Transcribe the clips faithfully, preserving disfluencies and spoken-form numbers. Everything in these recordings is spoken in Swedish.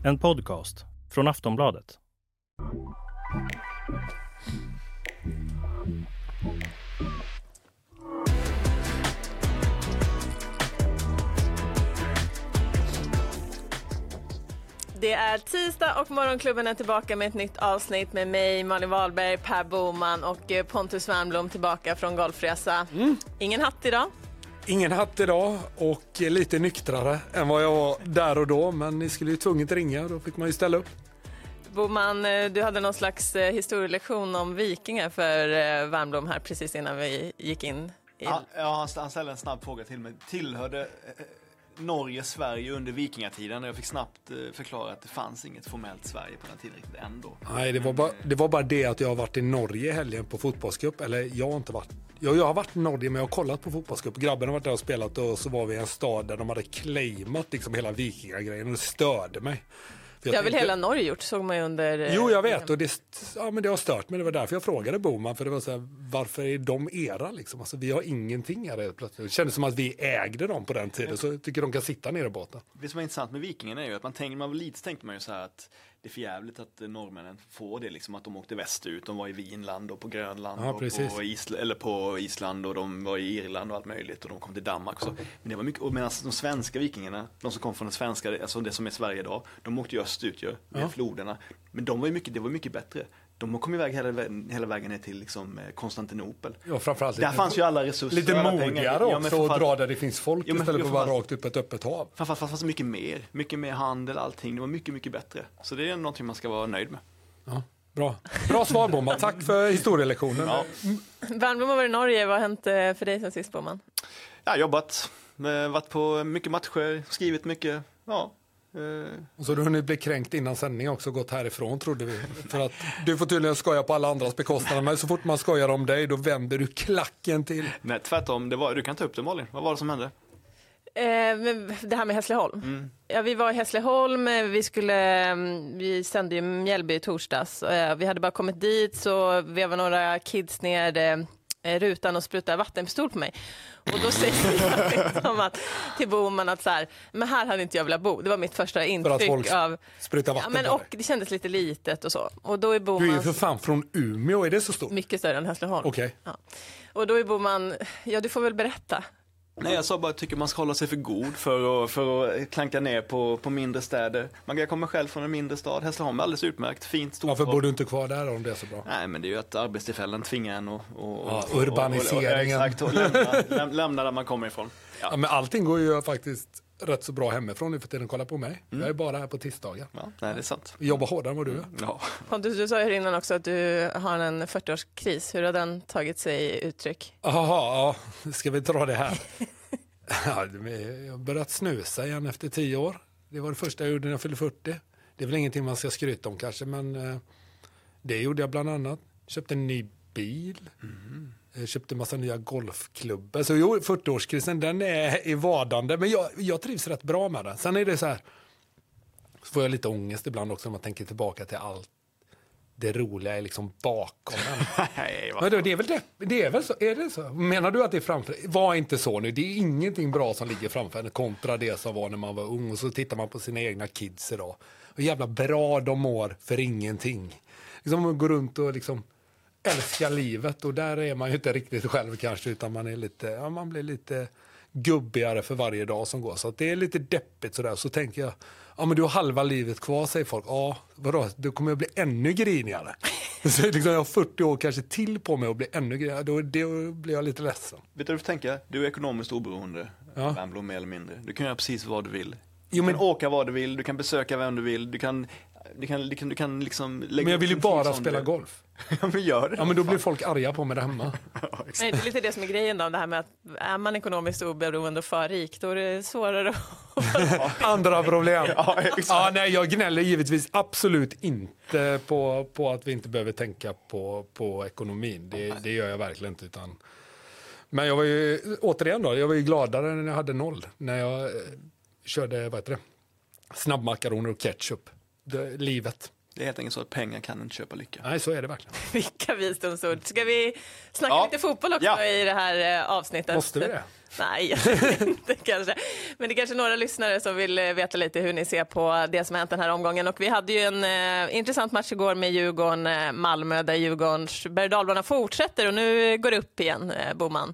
En podcast från Aftonbladet. Det är tisdag och Morgonklubben är tillbaka med ett nytt avsnitt med mig, Malin Wahlberg, Per Boman och Pontus Wernbloom tillbaka från golfresa. Mm. Ingen hatt idag. Ingen hatt idag och lite nyktrare än vad jag var där och då, men ni skulle ju tvunget ringa och då fick man ju ställa upp. Boman, du hade någon slags historielektion om vikingar för Wernbloom här precis innan vi gick in. I... Ja, ja, han ställde en snabb fråga till mig. Tillhörde eh, Norge Sverige under vikingatiden? Och jag fick snabbt eh, förklara att det fanns inget formellt Sverige på den tiden riktigt ändå. Nej, det var, bara, det var bara det att jag har varit i Norge i helgen på fotbollscup. Eller jag har inte varit. Jag, jag har varit i Norge, men jag har kollat på fotbollscup. Grabben har varit där och spelat och så var vi i en stad där de hade claimat liksom hela vikingagrejen och det störde mig. Det har väl tänkte, hela Norge gjort, såg man ju under... Jo, jag vet, och det, ja, men det har stört mig. Det var därför jag frågade Boman, för det var så här, varför är de era liksom? Alltså, vi har ingenting här plötsligt. Det kändes som att vi ägde dem på den tiden, så jag tycker de kan sitta ner i båten. Det som är intressant med vikingen är ju att man tänker, man var lite tänkte man ju så här att det är för jävligt att norrmännen får det liksom, att de åkte västerut, de var i Vinland och på Grönland ja, och på, Isl- eller på Island och de var i Irland och allt möjligt och de kom till Danmark så. Men det var mycket, och medan de svenska vikingarna, de som kom från den svenska, alltså det som är Sverige idag, de åkte ju östut ju, med ja. floderna, men de var ju mycket, det var mycket bättre. De kom iväg hela, hela vägen ner till liksom Konstantinopel. Ja, framförallt där fanns ju alla resurser. Lite modigare också ja, att dra där det finns folk ja, men, istället för att vara rakt upp ett öppet hav. Framförallt fanns det mycket mer. Mycket mer handel, allting. Det var mycket, mycket bättre. Så det är någonting man ska vara nöjd med. Ja, bra. Bra svar, Boman. Tack för historielektionen. Ja. Wernbloom har varit i Norge. Vad har hänt för dig sen sist, Boman? Jag har jobbat. Varit på mycket matcher. Skrivit mycket. Ja. Och så du hunnit bli kränkt innan sändning också, gått härifrån trodde vi. För att du får tydligen skoja på alla andras bekostnader, men så fort man skojar om dig då vänder du klacken till. Nej, tvärtom. Det var, du kan ta upp det, Malin. Vad var det som hände? Eh, det här med Hässleholm. Mm. Ja, vi var i Hässleholm, vi skulle vi sände ju Mjällby i torsdags. Vi hade bara kommit dit så vi var några kids ner rutan och sprutade vattenpistol på mig. Och då säger jag liksom att, till Boman att så här, men här hade inte jag velat bo. Det var mitt första intryck av spruta vatten. Ja, men och det kändes lite litet och så. Och då är Boman, du är ju för fan från Umeå, är det så stort? Mycket större än Hässleholm. Okej. Okay. Ja. Och då är Boman, ja du får väl berätta. Nej, jag sa bara att jag tycker man ska hålla sig för god för att, för att klanka ner på, på mindre städer. Man kommer själv från en mindre stad. Hässleholm är alldeles utmärkt, fint, stort. Varför bor du inte kvar där om det är så bra? Nej, men det är ju att arbetstillfällen tvingar en och, och, ja, urbaniseringen. Och, och, och, och, och lämna, lämna, lämna där man kommer ifrån. Ja. Ja, men allting går ju faktiskt rätt så bra hemifrån nu för tiden. Kolla på mig. Mm. Jag är bara här på tisdagar. Ja, nej, det är sant. Jag jobbar hårdare än vad du är. Ja. Pontus, du sa ju innan också att du har en fyrtioårskris. Hur har den tagit sig i uttryck? Jaha, ja. Ska vi dra det här? Ja, jag har börjat snusa igen efter tio år. Det var det första jag gjorde när jag fyllde fyrtio. Det är väl ingenting man ska skryta om kanske, men eh, det gjorde jag bland annat. Köpte en ny bil. Mm. Jag köpte en massa nya golfklubbar. Så jo, fyrtioårskrisen, den är i vardande. Men jag, jag trivs rätt bra med den. Sen är det så här, så får jag lite ångest ibland också när man tänker tillbaka till allt. Det roliga är liksom bakom den. Men det, det är väl det, det är väl så, är det så? Menar du att det är framför? Var inte så nu. Det är ingenting bra som ligger framför en kontra det som var när man var ung. Och så tittar man på sina egna kids idag. Och jävla bra de mår för ingenting. Liksom man går runt och liksom älskar livet. Och där är man ju inte riktigt själv kanske. Utan man är lite, ja, man blir lite gubbigare för varje dag som går. Så att det är lite deppigt sådär. Så tänker jag, ja men du har halva livet kvar, säger folk. Ja, vadå? Du kommer att bli ännu grinigare. Så liksom, jag har fyrtio år kanske till på mig att bli ännu grinigare. Då, då blir jag lite ledsen. Vet du vad du tänker? Du är ekonomiskt oberoende. Ja. Wernbloom mer eller mindre. Du kan göra precis vad du vill. Jo, men... Du kan åka vad du vill, du kan besöka vem du vill. Du kan, du kan, du kan, du kan liksom lägga. Men jag vill ju bara spela golf. Ja, men gör det. Ja, men då blir folk arga på mig där hemma. Ja, nej, det är lite det som är grejen då, det här med att är man ekonomiskt oberoende och för rik, då är det svårare att... Andra problem. Ja, ja, nej, jag gnäller givetvis absolut inte på, på att vi inte behöver tänka på, på ekonomin. Det, det gör jag verkligen inte. Utan... Men jag var ju, återigen då, jag var ju gladare när jag hade noll. När jag eh, körde, vad heter det, snabbmakaroner och ketchup. Det, livet. Det är helt enkelt så att pengar kan inte köpa lycka. Nej, så är det verkligen. Vilka visdomsord. Ska vi snacka Ja. lite fotboll också Ja. i det här eh, avsnittet? Måste vi det? Nej, inte kanske. Men det är kanske några lyssnare som vill eh, veta lite hur ni ser på det som har hänt den här omgången. Och vi hade ju en eh, intressant match igår med Djurgården, eh, Malmö, där Djurgårdens berg- och dalbana fortsätter och nu går det upp igen, eh, Boman.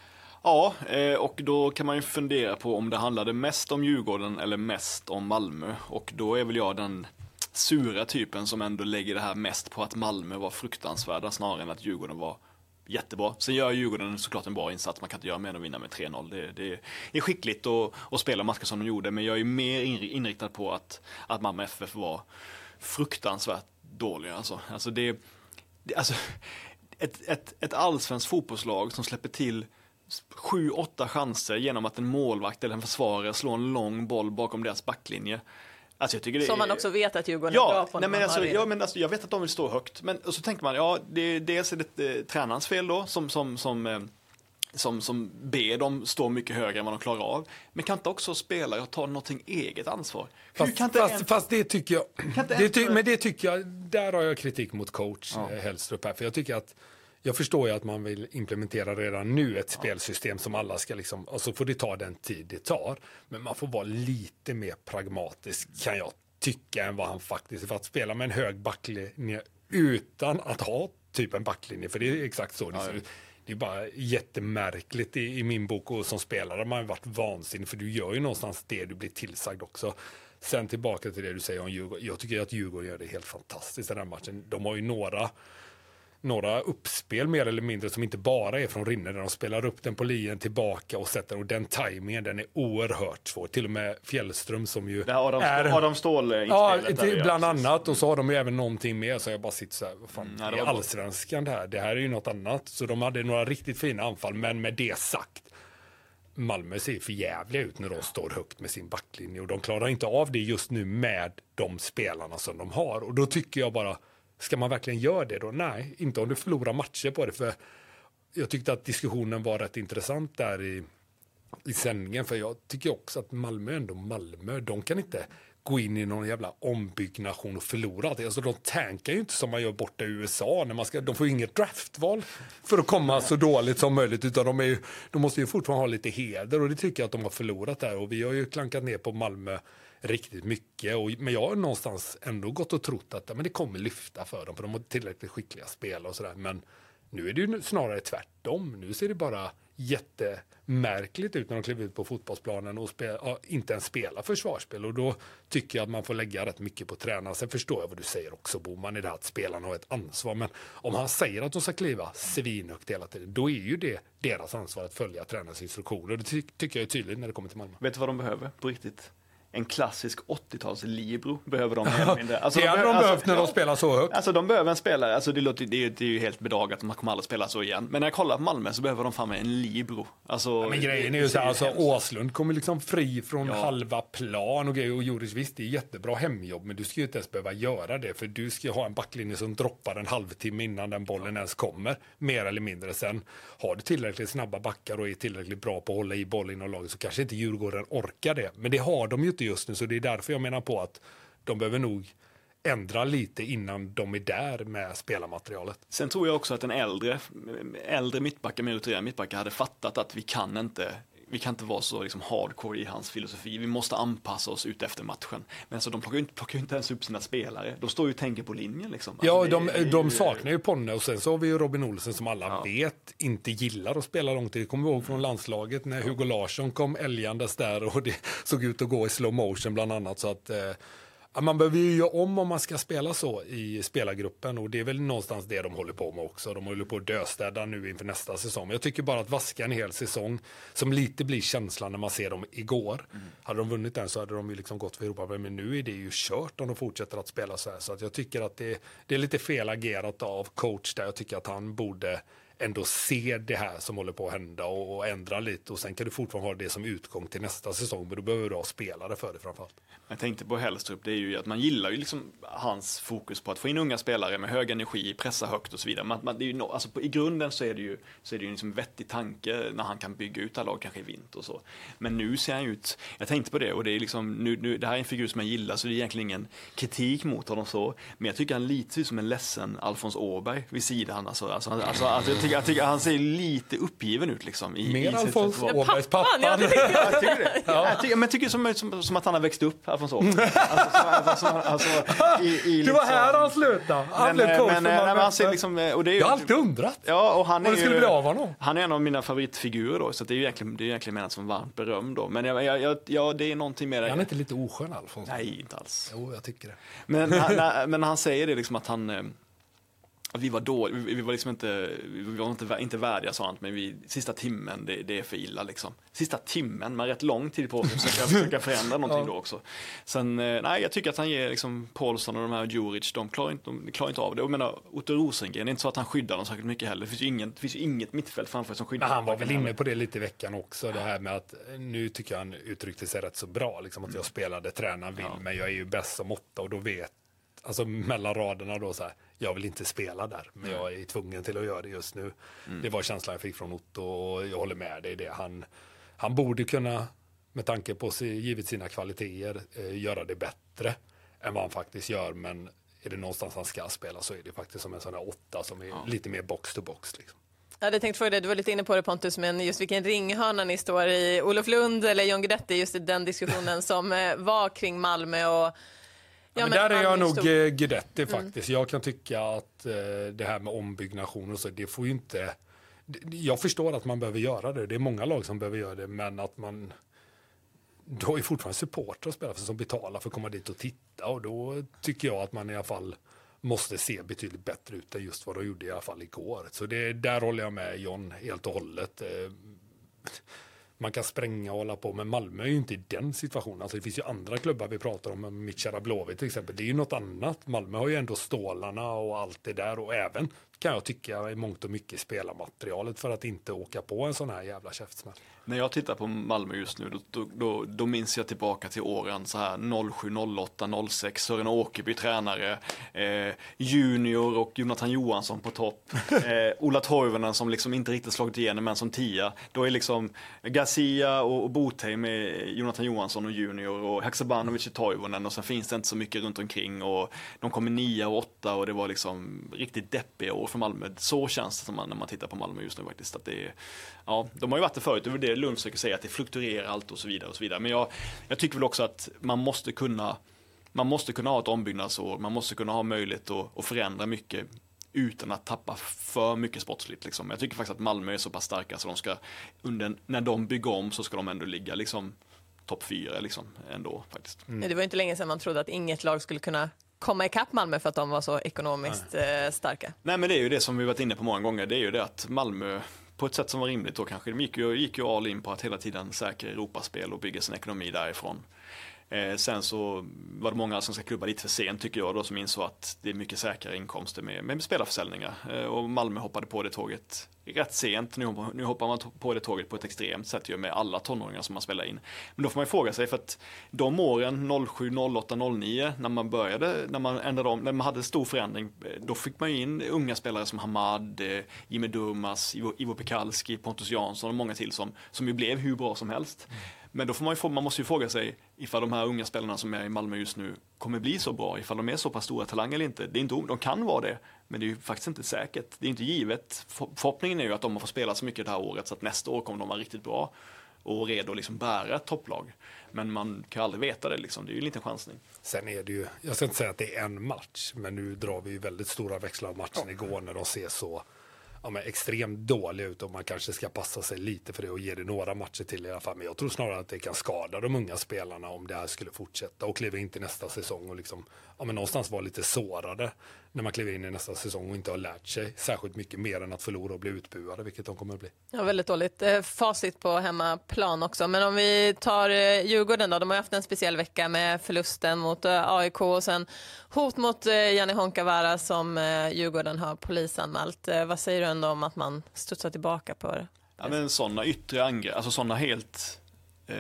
Ja, eh, och då kan man ju fundera på om det handlade mest om Djurgården eller mest om Malmö. Och då är väl jag den sura typen som ändå lägger det här mest på att Malmö var fruktansvärda snarare än att Djurgården var jättebra. Sen gör Djurgården såklart en bra insats. Man kan inte göra mer än att vinna med tre noll. Det, det är skickligt att, att spela matcher som de gjorde, men jag är mer inriktad på att, att Malmö F F var fruktansvärt dåliga. Alltså, alltså det, det alltså, ett, ett, ett allsvenskt fotbollslag som släpper till sju, åtta chanser genom att en målvakt eller en försvarare slår en lång boll bakom deras backlinje. Alltså jag tycker det Som man är... också vet att Djurgården ja, är bra på. Nej, men man alltså, har ja, men alltså, jag vet att de vill stå högt, men och så tänker man, ja, det, dels är det eh, tränarens fel då, som, som, som, eh, som, som ber dem stå mycket högre än vad de klarar av. Men kan inte också spelare ta någonting eget ansvar? Hur Fast, kan inte fast, en... fast det tycker jag, Kan inte det en- ty, men det tycker jag, där har jag kritik mot coach Ja. ja. Hellstrup här. För jag tycker att, jag förstår ju att man vill implementera redan nu ett Ja. spelsystem som alla ska liksom, och så får det ta den tid det tar. Men man får vara lite mer pragmatisk kan jag tycka än vad han faktiskt är. För att spela med en hög backlinje utan att ha typ en backlinje, för det är exakt så det ser ut. Det är bara jättemärkligt i, i min bok, och som spelare man har varit vansinnig, för du gör ju någonstans det du blir tillsagd också. Sen tillbaka till det du säger om Djurgården. Jag tycker att Djurgården gör det helt fantastiskt den här matchen. De har ju några några uppspel mer eller mindre som inte bara är från Rinne, där de spelar upp den på lien tillbaka och sätter, och den tajmingen, den är oerhört svår. Till och med Fjällström som ju Det här Adam, är... Adam Ståhl Ja, inspelet till, där, bland ja, annat, och så har de ju även någonting mer, så jag bara sitter så här, vad fan, Mm, ja, det det är var bra. allsvenskan det här, det här är ju något annat. Så de hade några riktigt fina anfall, men med det sagt, Malmö ser för jävliga ut när de står högt med sin backlinje, och de klarar inte av det just nu med de spelarna som de har. Och då tycker jag bara, ska man verkligen göra det då? Nej, inte om du förlorar matcher på det, för jag tyckte att diskussionen var rätt intressant där i, i sändningen, för jag tycker också att Malmö är ändå Malmö, de kan inte gå in i någon jävla ombyggnation och förlora allt. Alltså de tankar ju inte som man gör borta i U S A, när man ska, de får ju inget draftval för att komma så dåligt som möjligt, utan de, är ju, de måste ju fortfarande ha lite heder, och det tycker jag att de har förlorat där, och vi har ju klankat ner på Malmö riktigt mycket, och, men jag har någonstans ändå gått och trott att men det kommer lyfta för dem, för de har tillräckligt skickliga spelare och sådär, men nu är det ju snarare tvärtom. Nu ser det bara jättemärkligt ut när de kliver ut på fotbollsplanen och spela, ja, inte ens spela försvarsspel, och då tycker jag att man får lägga rätt mycket på tränaren. Sen förstår jag vad du säger också, Boman, i det här att spelarna har ett ansvar, men om han säger att de ska kliva svinhögt hela tiden, då är ju det deras ansvar att följa tränarens instruktioner. Det ty- tycker jag är tydligt när det kommer till Malmö. Vet du vad de behöver på riktigt? En klassisk åttio-tals Libro behöver de. Alltså, Alltså, det de hade behöver, de behövt alltså, när de spelar så högt. Alltså de behöver en spelare, alltså det, låter, det, är, det är ju helt bedrag att de kommer aldrig spela så igen. Men när jag kollar på Malmö så behöver de fan med en Libro. Alltså, Ja, men grejen det- är ju det så här, ser alltså, hemskt. Åslund kommer liksom fri från Ja. halva plan och grejer, och Joris, visst, det är jättebra hemjobb, men du ska ju inte ens behöva göra det, för du ska ju ha en backlinje som droppar en halvtimme innan den bollen ens kommer, mer eller mindre. Sen har du tillräckligt snabba backar och är tillräckligt bra på att hålla i bollen inom laget, så kanske inte Djurgården orkar det, men det har de ju inte just nu, så det är därför jag menar på att de behöver nog ändra lite innan de är där med spelarmaterialet. Sen tror jag också att en äldre, äldre mittbackar, mer rutinerade mittbackar hade fattat att vi kan inte vi kan inte vara så liksom hardcore i hans filosofi. Vi måste anpassa oss ut efter matchen. Men så de plockar ju inte, plockar ju inte ens upp sina spelare. De står ju och tänker på linjen liksom. Ja, Alltså, de, det- det är de ju- saknar ju Ponne, och sen så har vi ju Robin Olsen som alla Ja. vet inte gillar att spela långt. Det kommer vi ihåg från landslaget när Hugo Larsson kom älgandes där, och det såg ut att gå i slow motion bland annat. Så att eh, ja, man behöver ju göra om om man ska spela så i spelargruppen, och det är väl någonstans det de håller på med också. De håller på att döstäda nu inför nästa säsong. Jag tycker bara att vaska en hel säsong, som lite blir känslan när man ser dem igår. Mm. Hade de vunnit den så hade de ju liksom gått för Europa, men nu är det ju kört om de fortsätter att spela så här. Så att jag tycker att det, det är lite fel agerat av coach där. Jag tycker att han borde ändå se det här som håller på att hända och, och ändra lite. Och sen kan du fortfarande ha det som utgång till nästa säsong, men då behöver du ha spelare för det framförallt. Jag tänkte på Hellstrup, det är ju att man gillar ju liksom hans fokus på att få in unga spelare med hög energi, pressa högt och så vidare. Man, man, det är ju no, alltså på, i grunden så är det ju, så är det ju liksom en vettig tanke när han kan bygga ut alla lag kanske i vinter och så. Men nu ser han ut, jag tänkte på det, och det är liksom, nu, nu, det här är en figur som jag gillar, så det är egentligen ingen kritik mot honom så. Men jag tycker han lite ut som en ledsen Alfons Åberg vid sidan. Alltså, alltså, alltså, alltså, jag, tycker, jag tycker han ser lite uppgiven ut liksom. I, Mer i Alfons Åbergs pappa. Ja, det tycker jag. Jag tycker det. Ja. Jag tycker, men jag tycker som, som, som att han har växt upp, Alfons Åberg. Alltså, alltså, alltså, i, i det var liksom, här han slutade. Han men, blev coach men, för men, han ser liksom, och det är ju, jag har alltid undrat. Ja, och han vad är det skulle ju, bli av honom. Han är en av mina favoritfigurer då, så det är ju egentligen, det är egentligen menat som varmt beröm då. Men jag, jag, jag, ja, det är någonting med det. Han är inte lite oskön, Alfons? Nej, inte alls. Jo, jag tycker det. Men, han, men han säger det liksom att han... Att vi var då, vi, vi var liksom inte, vi var inte, inte värdiga sånt, men vi, sista timmen, det, det är för illa liksom. Sista timmen, man har rätt lång tid på sig att försöka, försöka förändra någonting ja. Då också. Sen, nej, jag tycker att han ger liksom Paulsson och de här Djuric, de klarar inte, de klarar inte av det. Och jag menar, Otto Rosengren, det är inte så att han skyddar dem särskilt mycket heller. Det finns ju, ingen, det finns ju inget mittfält framför som skyddar. Men han var väl inne på det lite i veckan också, det här med att nu tycker jag han uttryckte sig rätt så bra, liksom att jag spelade, tränaren vill, ja. Men jag är ju bäst som åtta och då vet, alltså mellan raderna då så här, jag vill inte spela där, men jag är tvungen till att göra det just nu. Mm. Det var känslan jag fick från Otto och jag håller med dig i det. Han, han borde kunna, med tanke på sig, givet sina kvaliteter, eh, göra det bättre än vad han faktiskt gör, men är det någonstans han ska spela så är det faktiskt som en sån här åtta som är ja. Lite mer box to box liksom. Jag hade tänkt fråga dig, du var lite inne på det Pontus, men just vilken ringhörna ni står i, Olof Lund eller John Guidetti, just i den diskussionen som var kring Malmö och ja, men, men där är jag nog stod... Guidetti faktiskt. Mm. Jag kan tycka att eh, det här med ombyggnation och så, det får ju inte... Jag förstår att man behöver göra det. Det är många lag som behöver göra det, men att man... Då är fortfarande supporter och spelare som betalar för att komma dit och titta, och då tycker jag att man i alla fall måste se betydligt bättre ut än just vad de gjorde i alla fall igår. Så det, där håller jag med John helt och hållet. Eh, Man kan spränga och hålla på, men Malmö är ju inte i den situationen. Alltså det finns ju andra klubbar vi pratar om, Mitchara Blåvitt till exempel. Det är ju något annat. Malmö har ju ändå stålarna och allt det där, och även kan jag tycka i mångt och mycket spelarmaterialet för att inte åka på en sån här jävla käftsmäll. När jag tittar på Malmö just nu, då, då, då minns jag tillbaka till åren så här noll sju, noll åtta, noll sex, Sören Åkerby tränare, eh, Junior och Jonathan Johansson på topp, eh, Ola Toivonen som liksom inte riktigt slagit igenom men som tia. Då är liksom Garcia och, och Botheim med Jonathan Johansson och Junior och Haksabanovic och Toivonen, och sen finns det inte så mycket runt omkring, och de kommer nia och åtta, och det var liksom riktigt deppiga år för Malmö. Så känns det som man, när man tittar på Malmö just nu faktiskt, att det är, ja, de har ju varit det förut, över det Lund försöker säga att det fluktuerar allt och så vidare och så vidare. Men jag, jag tycker väl också att man måste kunna man måste kunna ha ett ombyggnadsår, man måste kunna ha möjlighet att, att förändra mycket utan att tappa för mycket sportsligt liksom. Jag tycker faktiskt att Malmö är så pass starka så de ska, under, när de bygger om så ska de ändå ligga liksom topp fyra liksom ändå faktiskt. Mm. Det var inte länge sedan man trodde att inget lag skulle kunna komma ikapp Malmö för att de var så ekonomiskt eh, starka. Nej, men det är ju det som vi varit inne på många gånger, det är ju det att Malmö på ett sätt som var rimligt då kanske, de gick ju, gick ju all in på att hela tiden säkra Europaspel och bygga sin ekonomi därifrån. Eh, sen så var det många som ska klubba lite för sent tycker jag då, som insåg att det är mycket säkrare inkomster med, med spelarförsäljningar. Eh, och Malmö hoppade på det tåget rätt sent. Nu, nu hoppar man på det tåget på ett extremt sätt ju med alla tonåringar som man spelar in. Men då får man ju fråga sig, för att de åren noll sju, noll åtta, noll nio när man började, när man ändrade om, när man hade stor förändring, då fick man ju in unga spelare som Hamad, Jimmy Durmaz, Ivo, Ivo Pekalski, Pontus Jansson och många till som, som ju blev hur bra som helst. Mm. Men då får man, ju, man måste ju fråga sig ifall de här unga spelarna som är i Malmö just nu kommer bli så bra, ifall de är så pass stora talanger eller inte. Det är inte, de kan vara det, men det är ju faktiskt inte säkert. Det är inte givet. För, förhoppningen är ju att de har fått spela så mycket det här året så att nästa år kommer de vara riktigt bra och redo att liksom bära ett topplag. Men man kan aldrig veta det liksom. Det är ju en liten chansning. Sen är det ju, jag ska inte säga att det är en match, men nu drar vi ju väldigt stora växlar av matchen igår när de ser så ja, men extremt dåliga ut, och man kanske ska passa sig lite för det och ge det några matcher till i alla fall. Men jag tror snarare att det kan skada de unga spelarna om det här skulle fortsätta och kliva in till nästa säsong och liksom, ja, men någonstans vara lite sårade när man kliver in i nästa säsong och inte har lärt sig särskilt mycket mer än att förlora och bli utbuade, vilket de kommer att bli. Ja, väldigt dåligt eh, facit på hemmaplan också. Men om vi tar eh, Djurgården då, de har haft en speciell vecka med förlusten mot eh, A I K och sen hot mot eh, Janne Honkavara som eh, Djurgården har polisanmält. Eh, vad säger du ändå om att man studsar tillbaka på det? Ja, men sådana yttre angrepp, alltså sådana helt eh,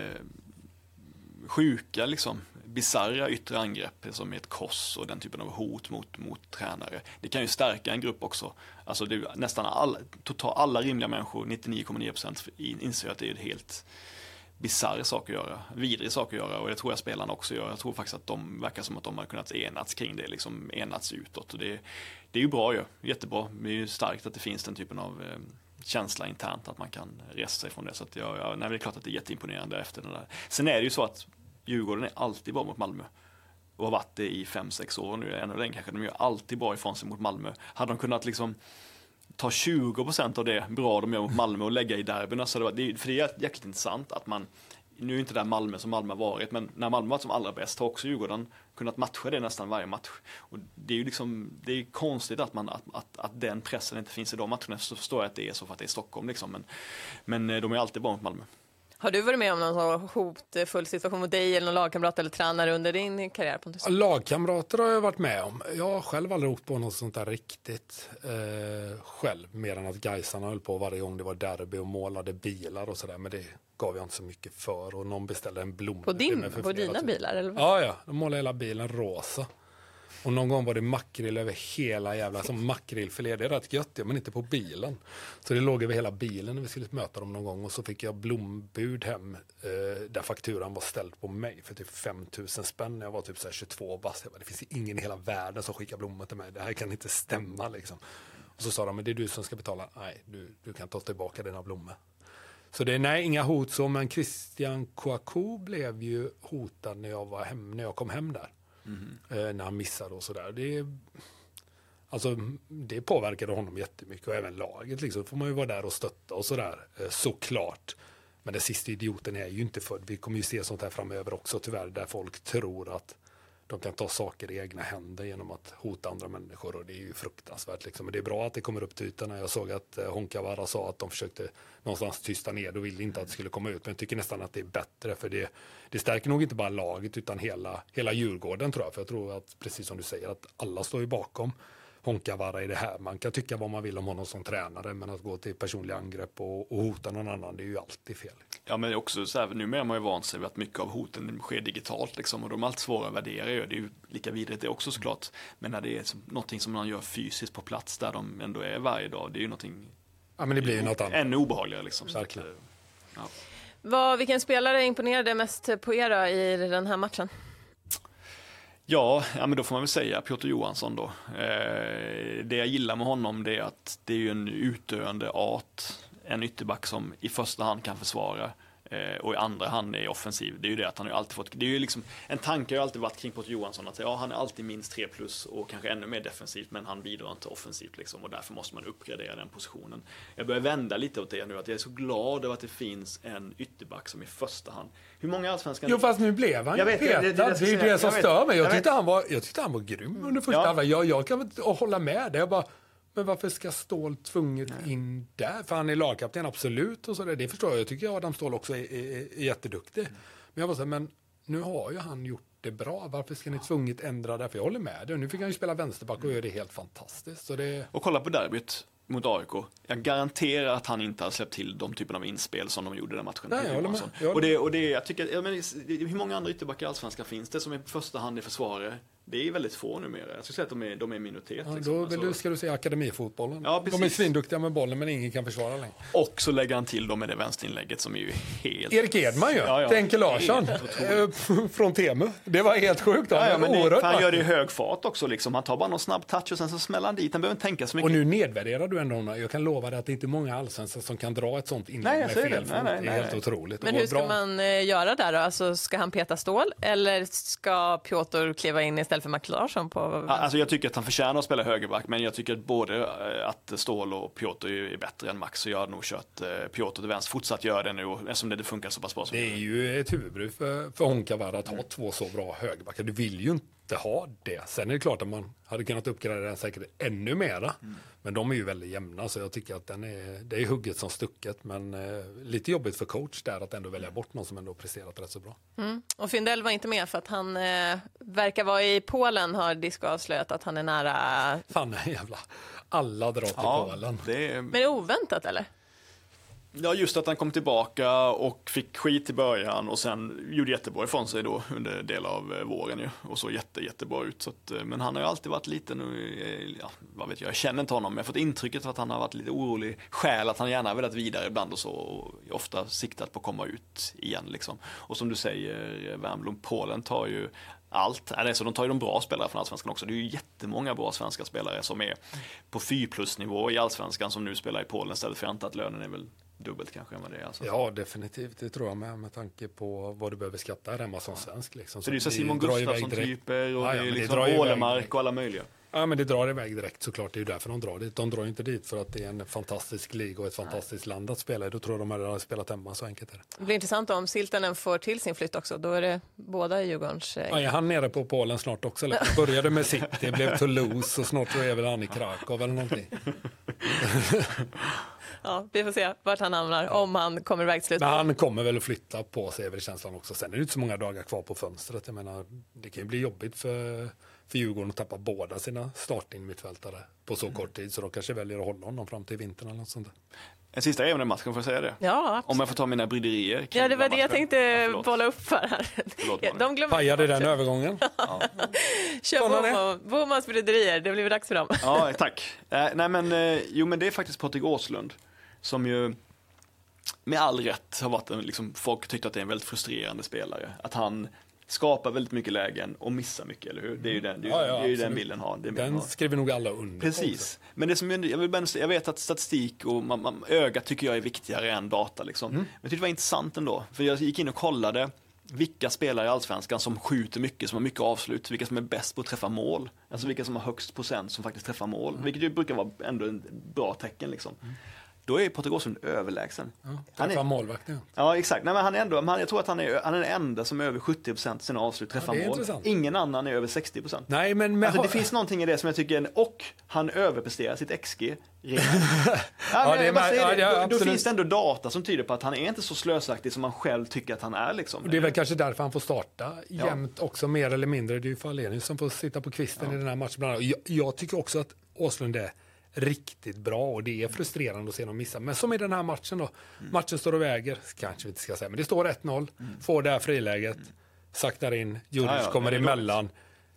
sjuka liksom, bizarra yttre angrepp som ett koss och den typen av hot mot, mot tränare. Det kan ju stärka en grupp också. Alltså det är nästan all, totalt alla rimliga människor, nittionio komma nio procent inser att det är ett helt bizarr sak att göra, vidrig sak att göra, och det tror jag spelarna också gör. Jag tror faktiskt att de verkar som att de har kunnat enats kring det, liksom enats utåt, och det, det är ju bra ju, jättebra. Det är ju starkt att det finns den typen av eh, känsla internt, att man kan resa sig från det. Så att jag, jag, nej, det är klart att det är jätteimponerande efter den där. Sen är det ju så att Djurgården är alltid bra mot Malmö och har varit det i fem sex år nu, ännu längre kanske. De gör alltid bra ifrån sig mot Malmö. Hade de kunnat liksom ta tjugo procent av det bra de gör mot Malmö och lägga i derbyna, så det var, det, för det är jäkligt intressant att man, nu är inte det Malmö som Malmö varit, men när Malmö varit som allra bäst har också Djurgården kunnat matcha det nästan varje match. Och det är ju liksom, det är konstigt att, man, att, att, att den pressen inte finns i de matcherna. Så förstår jag att det är så för att det är Stockholm liksom, men, men de är alltid bra mot Malmö. Har du varit med om någon hotfull situation mot dig eller någon lagkamrat eller tränare under din karriär? På ja, lagkamrater har jag varit med om. Jag har själv aldrig åkt på något sånt där riktigt eh, själv, mer än att Gaisarna höll på varje gång det var derby och målade bilar och sådär, men det gav jag inte så mycket för, och någon beställde en blom. På, din, på dina tid. bilar? Eller? Ja, ja, de målade hela bilen rosa. Och någon gång var det makrill över hela jävla, som makrillfilé, det är rätt gött, men inte på bilen. Så det låg över hela bilen när vi skulle möta dem någon gång, och så fick jag blombud hem eh, där fakturan var ställd på mig för typ fem tusen spänn när jag var typ så här tjugotvå bast. Det finns ingen i hela världen som skickar blommor till mig, det här kan inte stämma liksom. Och så sa de, men det är du som ska betala. Nej, du, du kan ta tillbaka dina blommor. Så det är nej, inga hot så, men Christian Kouakou blev ju hotad när jag var hem, när jag kom hem där. Mm. Eh, när han missade och sådär. Det, alltså, det påverkade honom jättemycket, och även laget liksom. Får man ju vara där och stötta och sådär, eh, såklart. Men den sista idioten är ju inte född. Vi kommer ju se sånt här framöver också tyvärr, där folk tror att de kan ta saker i egna händer genom att hota andra människor, och det är ju fruktansvärt liksom. Men det är bra att det kommer upp till ytan. Jag såg att eh, Honkavara sa att de försökte någonstans tysta ner och ville inte att det skulle komma ut, men jag tycker nästan att det är bättre, för det, det stärker nog inte bara laget utan hela, hela Djurgården, tror jag. För jag tror att, precis som du säger, att alla står ju bakom Honkavara i det här. Man kan tycka vad man vill om honom som tränare, men att gå till personliga angrepp och, och hota någon annan, det är ju alltid fel. Ja, men också så här, numera har man ju vant sig vid att mycket av hoten sker digitalt liksom, och de är allt svåra att värdera. Det är ju lika vidrigt det också såklart, men när det är någonting som man gör fysiskt på plats där de ändå är varje dag, det är ju någonting, ja, men det blir ju något annat. Ännu obehagligare liksom. Verkligen. Ja. Vad, vilken spelare imponerade mest på er då i den här matchen? Ja, ja, men då får man väl säga Piotr Johansson då. Eh, det jag gillar med honom, det är att det är ju en utdöende art, en ytterback som i första hand kan försvara eh, och i andra hand är offensiv. Det är ju det att han har alltid fått, det är ju liksom, en tanke har alltid varit kring Piotr Johansson att ja, han är alltid minst tre plus och kanske ännu mer defensivt, men han bidrar inte offensivt liksom, och därför måste man uppgradera den positionen. Jag börjar vända lite åt det nu, att jag är så glad över att det finns en ytterback som i första hand. Hur många allsvenskan? Jo, fast nu blev han ju petad. Det, det, det, det är det som stör mig. Jag tyckte han var, jag tyckte han var grym under första halvan. Ja. Jag, jag kan väl hålla med det. Jag bara, men varför ska Ståhl tvunget Nej. in där? För han är lagkapten, absolut. Och så där. Det förstår jag. Jag tycker Adam Ståhl också är, är, är jätteduktig. Men jag var så här, men nu har ju han gjort det bra. Varför ska ni tvunget ändra det? För jag håller med det. Nu fick han ju spela vänsterback och gör det helt fantastiskt. Så det... Och kolla på derbyt mot A I K. Jag garanterar att han inte har släppt till de typen av inspel som de gjorde den matchen. Nej, jag håller med. Jag håller och det, och det, jag tycker, jag menar, hur många andra ytterbackar i Allsvenskan finns det som är på första hand i försvarare? Det är väldigt få numera. Jag skulle säga att de är, de är minoritet. Ja, liksom. Då vill du, ska du säga akademifotbollen. Ja, de är svinduktiga med bollen, men ingen kan försvara längre. Och så lägger han till dem med det vänsterinlägget som är ju helt... Erik Edman ju. Ja, ja. Denke Larsson. Från Temu. Det var helt sjukt. Ja, ja, men det, han gör det i hög fart också. Liksom. Han tar bara någon snabb touch och sen så smäller han dit. Han behöver inte tänka så mycket. Och nu nedvärderar du ändå honom. Jag kan lova dig att det inte är många allsvenskar som kan dra ett sånt inlägg med fel. Det. Nej, nej, det är nej, helt nej. otroligt. Men hur ska bra. man uh, göra där då? Alltså, ska han peta Ståhl eller ska Piotr kliva in istället för Max Larsson? På... Alltså, jag tycker att han förtjänar att spela högerback, men jag tycker att både att Ståhl och Piotr är bättre än Max, så jag har nog kört uh, Piotr till vänster. Fortsatt göra det nu eftersom det, det funkar så pass bra. Det är ju ett huvudbry för, för Honkavara att ha mm. två så bra högerbackar. Du vill ju inte inte ha det. Sen är det klart att man hade kunnat uppgradera den säkert ännu mera. Mm. Men de är ju väldigt jämna, så jag tycker att den är, det är hugget som stucket. Men eh, lite jobbigt för coach där att ändå välja bort någon som ändå presterat rätt så bra. Mm. Och Findell var inte med för att han eh, verkar vara i Polen, har Disco avslöjat att han är nära. Fan, jävla. Alla drar till ja, Polen. Det är... Men oväntat eller? Ja, just att han kom tillbaka och fick skit i början och sen gjorde jättebra ifrån sig då under del av våren ju, och så jätte, jättebra ut. Så att, men han har ju alltid varit lite, nu, ja, vad vet jag, jag känner inte honom, men jag har fått intrycket att han har varit lite orolig själ, att han gärna har velat vidare ibland och så, och ofta siktat på att komma ut igen liksom. Och som du säger, Wernbloom, Polen tar ju allt. Alltså, de tar ju de bra spelare från Allsvenskan också. Det är ju jättemånga bra svenska spelare som är på fyra plus nivå i Allsvenskan som nu spelar i Polen istället, för jag antar att lönen är väl dubbelt kanske än vad det är. Alltså. Ja, definitivt. Det tror jag med, med tanke på vad du behöver skatta här hemma som svensk. Liksom. Så, så det är så Simon Gustafsson-typer och ja, ja, det är liksom Ålemark och alla möjliga. Ja, men det drar iväg direkt såklart. Det är ju därför de drar dit. De drar inte dit för att det är en fantastisk liga och ett fantastiskt land att spela i. Då tror jag de hade spelat hemma, så enkelt är det. Det blir intressant om Siltanen får till sin flytt också. Då är det båda i Djurgårdens... Ja, är han nere på Polen snart också? Eller? Började med City, blev Toulouse och snart är väl han i Krakow eller någonting. Ja, vi får se vart han hamnar, om han kommer iväg till slut. Men han kommer väl att flytta på sig, är väl känslan också. Sen är det inte så många dagar kvar på fönstret. Jag menar, det kan ju bli jobbigt för, för Djurgården att tappa båda sina starting-mittfältare på så kort tid. Så de kanske väljer att hålla honom fram till vintern eller något sånt där. En sista grej om den matchen, får jag säga det? Ja, absolut. Om jag får ta mina bryderier. Ja, det var det jag tänkte ja, bolla upp för här. Ja, de glömde pajade den övergången. Ja. Kör Bomans bryderier, det blir dags för dem. Ja, tack. Eh, nej men, eh, jo men det är faktiskt Patrik Åslund som ju med all rätt har varit en, liksom, folk tyckte att det är en väldigt frustrerande spelare. Att han skapar väldigt mycket lägen och missar mycket, eller hur? Det är ju den, det är, ja, ja, det är ju den bilden har. Den, den skriver nog alla under. Precis. Men det som jag, jag, vill, jag vet att statistik och man, man, öga tycker jag är viktigare än data. Liksom. Mm. Men jag tyckte det var intressant ändå. För jag gick in och kollade vilka spelare i Allsvenskan som skjuter mycket, som har mycket avslut, vilka som är bäst på att träffa mål. Alltså vilka som har högst procent som faktiskt träffar mål. Mm. Vilket ju brukar vara ändå en bra tecken liksom. Mm. Då är Patrik Åslund överlägsen. Ja, han är målvakten. Ja, exakt. Nej, men han är ändå, han, jag tror att han är, han är den enda som är över sjuttio procent sina avslut träffar ja, mål. Intressant. Ingen annan är över sextio procent. Nej, men med... alltså, det finns någonting i det som jag tycker, och han överpresterar sitt X G. ja, ja, det är med, ja, ja, då, då finns det ändå data som tyder på att han är inte så slösaktig som man själv tycker att han är. Liksom. Det är väl kanske därför han får starta ja. jämt också, mer eller mindre. Det är ju Falenius som får sitta på kvisten ja. i den här matchen. Jag, jag tycker också att Åslund är riktigt bra, och det är frustrerande att se dem missa. Men som i den här matchen då. Mm. Matchen står och väger, kanske vi inte ska säga, men det står ett noll. Mm. Får det här friläget, mm. saktar in, Djuric ja, ja, kommer emellan.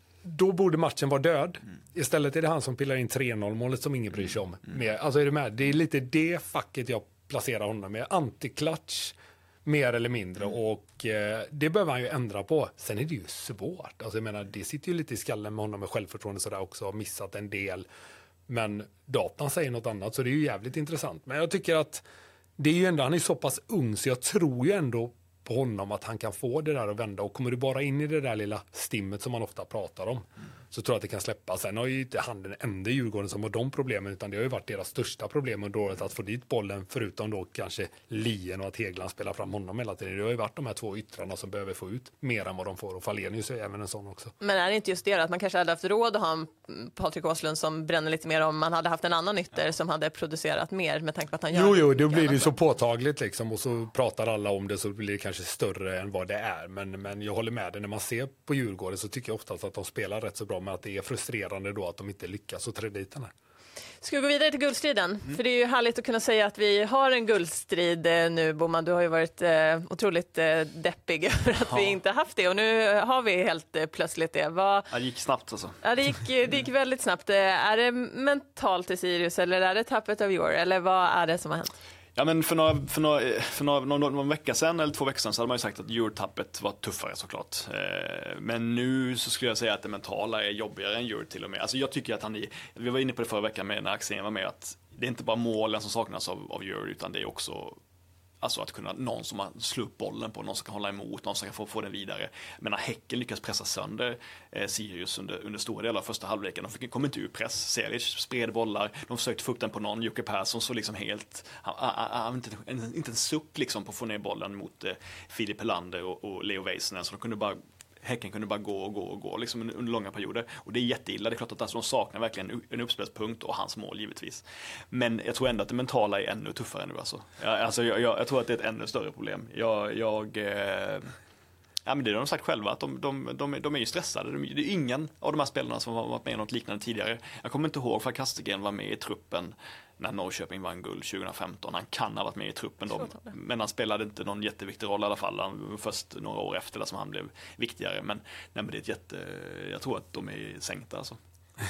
Då borde matchen vara död. Mm. Istället är det han som pillar in tre noll målet som ingen bryr sig om. Mm. Med, alltså är du med? Det är lite det facket jag placerar honom med. Antiklatch, mer eller mindre. Mm. Och eh, det behöver han ju ändra på. Sen är det ju svårt. Alltså jag menar, det sitter ju lite i skallen med honom med självförtroende sådär också. Har missat en del. Men datan säger något annat, så det är ju jävligt intressant. Men jag tycker att det är ju ändå, han är så pass ung, så jag tror ju ändå på honom att han kan få det där att vända. Och kommer du bara in i det där lilla stimmet som man ofta pratar om, mm. så tror jag att det kan släppa. Sen har ju inte han den enda Djurgården som har de problemen, utan det har ju varit deras största problem under året att få dit bollen, förutom då kanske Lien och att Hegland spelar fram honom hela tiden. Det har ju varit de här två yttrarna som behöver få ut mer än vad de får, och Falenius är även en sån också. Men är det inte just det att man kanske hade haft råd att ha en Patrik Åslund som bränner lite mer om man hade haft en annan ytter ja. som hade producerat mer med tanke på att han gör Jo, jo, då blir det ju så påtagligt liksom, och så pratar alla om det, så blir det kanske större än vad det är. Men, men jag håller med dig, när man ser på Djurgården så tycker jag oftast att de spelar rätt så bra, men att det är frustrerande då att de inte lyckas och trä dit den här. Ska vi gå vidare till guldstriden? Mm. För det är ju härligt att kunna säga att vi har en guldstrid nu, Boman. Du har ju varit eh, otroligt eh, deppig över att ja. vi inte haft det. Och nu har vi helt eh, plötsligt det. Var... Ja, det gick snabbt alltså. Ja, det gick, det gick väldigt snabbt. Är det mentalt i Sirius, eller är det tappet av Djur? Eller vad är det som har hänt? Ja, men för några, för några, för några, någon, någon vecka sedan eller två veckor sedan så hade man ju sagt att Djurtappet var tuffare såklart. Men nu så skulle jag säga att det mentala är jobbigare än Djur till och med. Alltså jag tycker att han är, vi var inne på det förra veckan med när Axén var med, att det är inte bara målen som saknas av, av Djur, utan det är också alltså att kunna, någon som har slå upp bollen på, någon som kan hålla emot, någon som kan få, få den vidare. Men när Häcken lyckas pressa sönder eh, Sirius under, under stora delar av första halvleken, de fick, kom inte ur press. Selic spred bollar, de försökte få upp den på någon. Jocke Persson så liksom helt, han, han, han, inte, en, inte en suck liksom på att få ner bollen mot eh, Filip Helander och, och Leo Väisänen, så de kunde bara Häcken kunde bara gå och gå och gå liksom under långa perioder. Och det är jätteilla. Det är klart att alltså, de saknar verkligen en uppspelspunkt och hans mål givetvis. Men jag tror ändå att det mentala är ännu tuffare nu. Alltså. Jag, alltså, jag, jag, jag tror att det är ett ännu större problem. Jag... jag eh, Ja, men det har de sagt själva, att de, de, de, de är ju stressade. De, det är ingen av de här spelarna som har varit med i något liknande tidigare. Jag kommer inte ihåg för att Kastegren var med i truppen när Norrköping vann guld tjugo femton. Han kan ha varit med i truppen då, men han spelade inte någon jätteviktig roll i alla fall. Han var först några år efter det som han blev viktigare. Men, nej, men det är ett jätte, jag tror att de är sänkta. Alltså.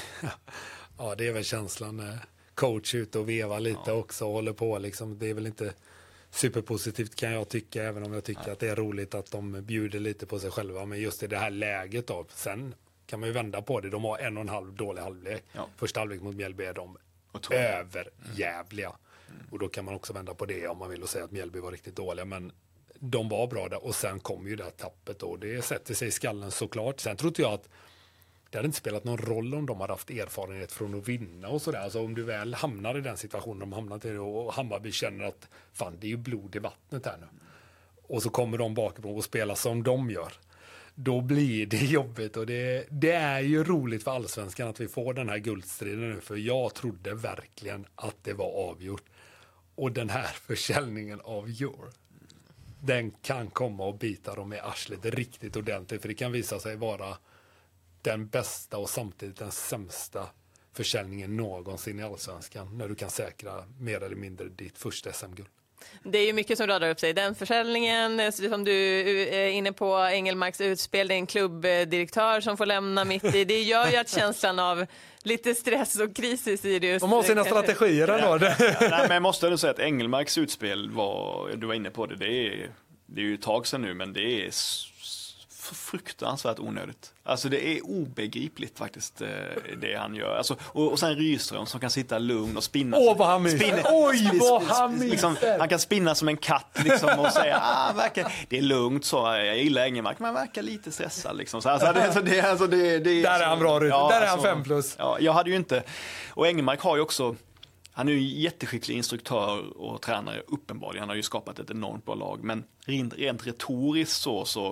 Ja, det är väl känslan när coach ute och vevar lite ja. också och håller på. Liksom. Det är väl inte... superpositivt kan jag tycka, även om jag tycker Nej. att det är roligt att de bjuder lite på sig själva. Men just i det här läget då, sen kan man ju vända på det. De har en och en halv dålig halvlek. Ja. Första halvlek mot Mjällby är de överjävliga. Mm. Och då kan man också vända på det om man vill och säga att Mjällby var riktigt dåliga. Men de var bra där och sen kom ju det här tappet då. Det sätter sig i skallen såklart. Sen tror jag att det hade inte spelat någon roll om de hade haft erfarenhet från att vinna och sådär. Alltså om du väl hamnar i den situationen de hamnat i och Hammarby känner att fan, det är ju blod i vattnet här nu. Och så kommer de bakifrån och spelar som de gör. Då blir det jobbigt och det, det är ju roligt för allsvenskan att vi får den här guldstriden nu. För jag trodde verkligen att det var avgjort. Och den här försäljningen av Your, den kan komma och bita dem i arslet riktigt ordentligt. För det kan visa sig vara den bästa och samtidigt den sämsta försäljningen någonsin i allsvenskan när du kan säkra mer eller mindre ditt första S M-guld. Det är ju mycket som radar upp sig. Den försäljningen, som du är inne på, Engelmarks utspel, det är en klubbdirektör som får lämna mitt i. Det gör ju att känslan av lite stress och kris i Sirius. De har sina strategier ändå. Ja. Ja, nej, men jag måste ändå säga att Engelmarks utspel var, du var inne på det, det är, det är ju ett tag sedan nu, men det är fruktansvärt onödigt. Alltså det är obegripligt faktiskt det han gör. Alltså, och, och sen Rydström som kan sitta lugn och spinna. Åh, vad han myser. Oj, vad han myser. Liksom, han kan spinna som en katt liksom, och säga ah, verkar, det är lugnt så. Jag gillar Engelmark, men han verkar lite stressad. Liksom. Så, alltså, det, alltså, det, alltså, det, det, Där är han bra ut. Ja, Där är alltså, han fem plus. Ja, jag hade ju inte... Och Engelmark har ju också... Han är ju jätteskicklig instruktör och tränare uppenbarligen. Han har ju skapat ett enormt bra lag. Men rent, rent retoriskt så... så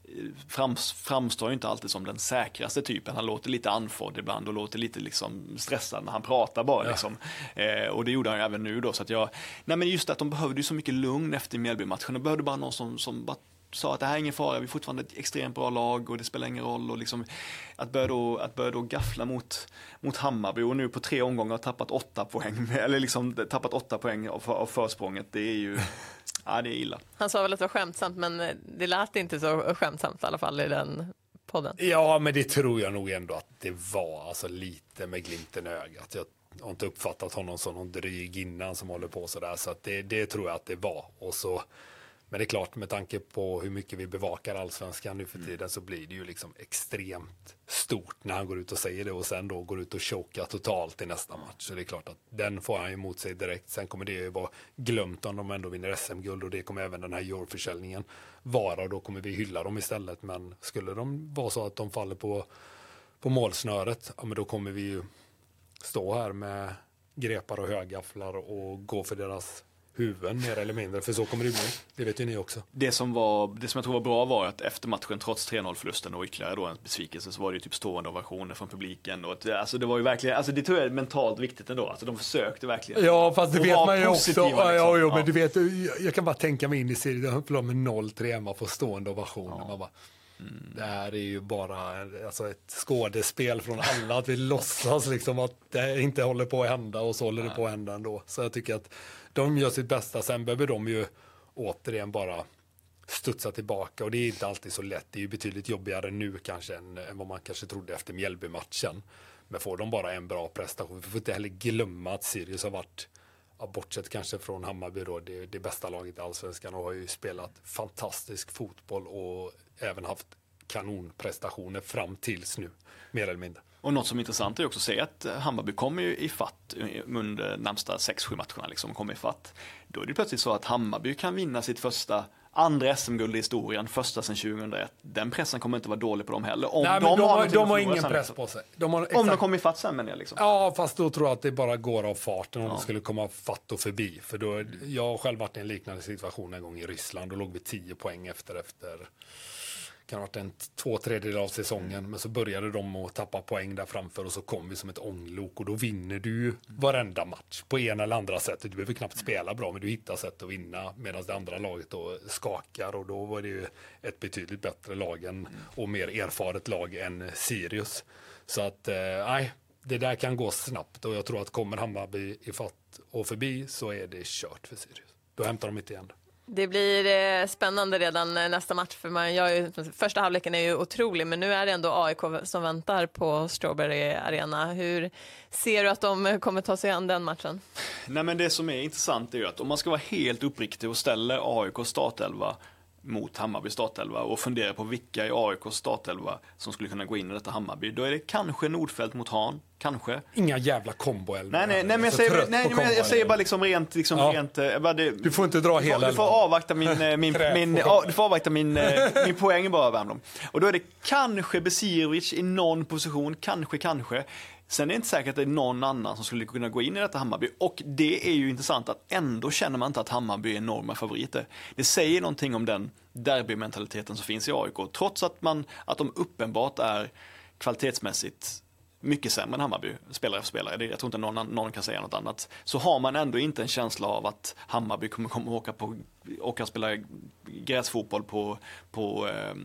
Frams, framstår ju inte alltid som den säkraste typen. Han låter lite andfådd ibland och låter lite liksom stressad när han pratar bara. Ja. Liksom. Eh, och det gjorde han ju även nu då. Så att jag, nej men just att de behövde ju så mycket lugn efter Mjällby-matchen. De behövde bara någon som, som bara sa att det här är ingen fara, vi är fortfarande ett extremt bra lag och det spelar ingen roll. Och liksom, att börja då, att börja då gaffla mot, mot Hammarby och nu på tre omgångar har tappat åtta poäng. Eller liksom tappat åtta poäng av, av försprånget. Det är ju... Ja, det är illa. Han sa väl att det var skämtsamt, men det lät inte så skämtsamt i alla fall i den podden. Ja, men det tror jag nog ändå att det var, alltså lite med glimten i ögat. Jag har inte uppfattat honom som någon dryg innan som håller på sådär, så att det, det tror jag att det var. Och så, men det är klart, med tanke på hur mycket vi bevakar allsvenskan nu för tiden mm. så blir det ju liksom extremt stort när han går ut och säger det och sen då går ut och chokar totalt i nästa match. Så det är klart att den får han emot sig direkt. Sen kommer det ju vara glömt om de ändå vinner S M-guld och det kommer även den här Your-försäljningen vara och då kommer vi hylla dem istället. Men skulle de vara så att de faller på, på målsnöret, ja, men då kommer vi ju stå här med grepar och högafflar och gå för deras huvuden mer eller mindre, för så kommer det bli. Det vet ju ni också. Det som, var, det som jag tror var bra var att efter matchen, trots tre noll-förlusten och ytterligare då en besvikelse, så var det ju typ stående ovationer från publiken. Och att, alltså det var ju verkligen, alltså det tror jag är mentalt viktigt ändå. Alltså de försökte verkligen. Ja, fast det vet man ju också. Liksom. Ja, ja, ja, men du vet, jag kan bara tänka mig in i serien, de med noll tre hemma på stående ovationer. Ja. Man bara, mm. Det här är ju bara alltså ett skådespel från alla, att vi låtsas liksom att det inte håller på att hända och så håller Nej. det på att hända ändå. Så jag tycker att de gör sitt bästa, sen behöver de ju återigen bara studsa tillbaka och det är inte alltid så lätt. Det är ju betydligt jobbigare nu kanske än, än vad man kanske trodde efter Mjällby-matchen. Men får de bara en bra prestation, vi får inte heller glömma att Sirius har varit, ja, bortsett kanske från Hammarby då, det, det bästa laget i allsvenskan och har ju spelat fantastisk fotboll och även haft kanonprestationer fram tills nu, mer eller mindre. Och något som är intressant är också att se att Hammarby kommer ju i fatt under närmsta sex sju matcherna liksom, kommer i fatt. Då är det plötsligt så att Hammarby kan vinna sitt första andra S M-guld i historien, första sedan tjugohundraett. Den pressen kommer inte vara dålig på dem heller. Om Nej, de, de har, har, de har ingen press på sig. De har exakt... Om de kommer i fatt sen, men jag liksom. Ja, fast då tror jag att det bara går av farten om ja. de skulle komma fatt och förbi. För då, jag har själv varit i en liknande situation en gång i Ryssland. Då låg vi tio poäng efter efter kan ha varit en två tredjedelar av säsongen, men så började de att tappa poäng där framför och så kom vi som ett ånglok och då vinner du ju varenda match på ena eller andra sättet. Du behöver knappt spela bra, men du hittar sätt att vinna medan det andra laget då skakar och då var det ju ett betydligt bättre lag än, och mer erfaret lag än Sirius. Så att nej, eh, det där kan gå snabbt och jag tror att kommer Hammarby i fatt och förbi så är det kört för Sirius. Då hämtar de inte igen. Det blir eh, spännande redan nästa match för man gör ju, första halvleken är ju otrolig men nu är det ändå A I K som väntar på Strawberry Arena. Hur ser du att de kommer ta sig an den matchen? Nej, men det som är intressant är ju att om man ska vara helt uppriktig och ställa A I K startelva mot Hammarby startelva och fundera på vilka i A I K startelva som skulle kunna gå in i detta Hammarby, då är det kanske Nordfeldt mot Han, kanske. Inga jävla komboelva. Nej, nej, nej, men jag säger, nej, men jag säger bara liksom rent, liksom ja. rent bara det, du får inte dra du hela får, du får avvakta min, min, min, min ja, du får avvakta min, min poäng bara, Värmdom. Och då är det kanske Besirovic i någon position, kanske, kanske. Sen är det inte säkert att det är någon annan som skulle kunna gå in i detta Hammarby. Och det är ju intressant att ändå känner man inte att Hammarby är enorma favoriter. Det säger någonting om den derbymentaliteten som finns i A I K. Trots att, man, att de uppenbart är kvalitetsmässigt mycket sämre än Hammarby, spelare för spelare. Jag tror inte någon, någon kan säga något annat. Så har man ändå inte en känsla av att Hammarby kommer, kommer åka, på, åka spela gräsfotboll på, på, eh,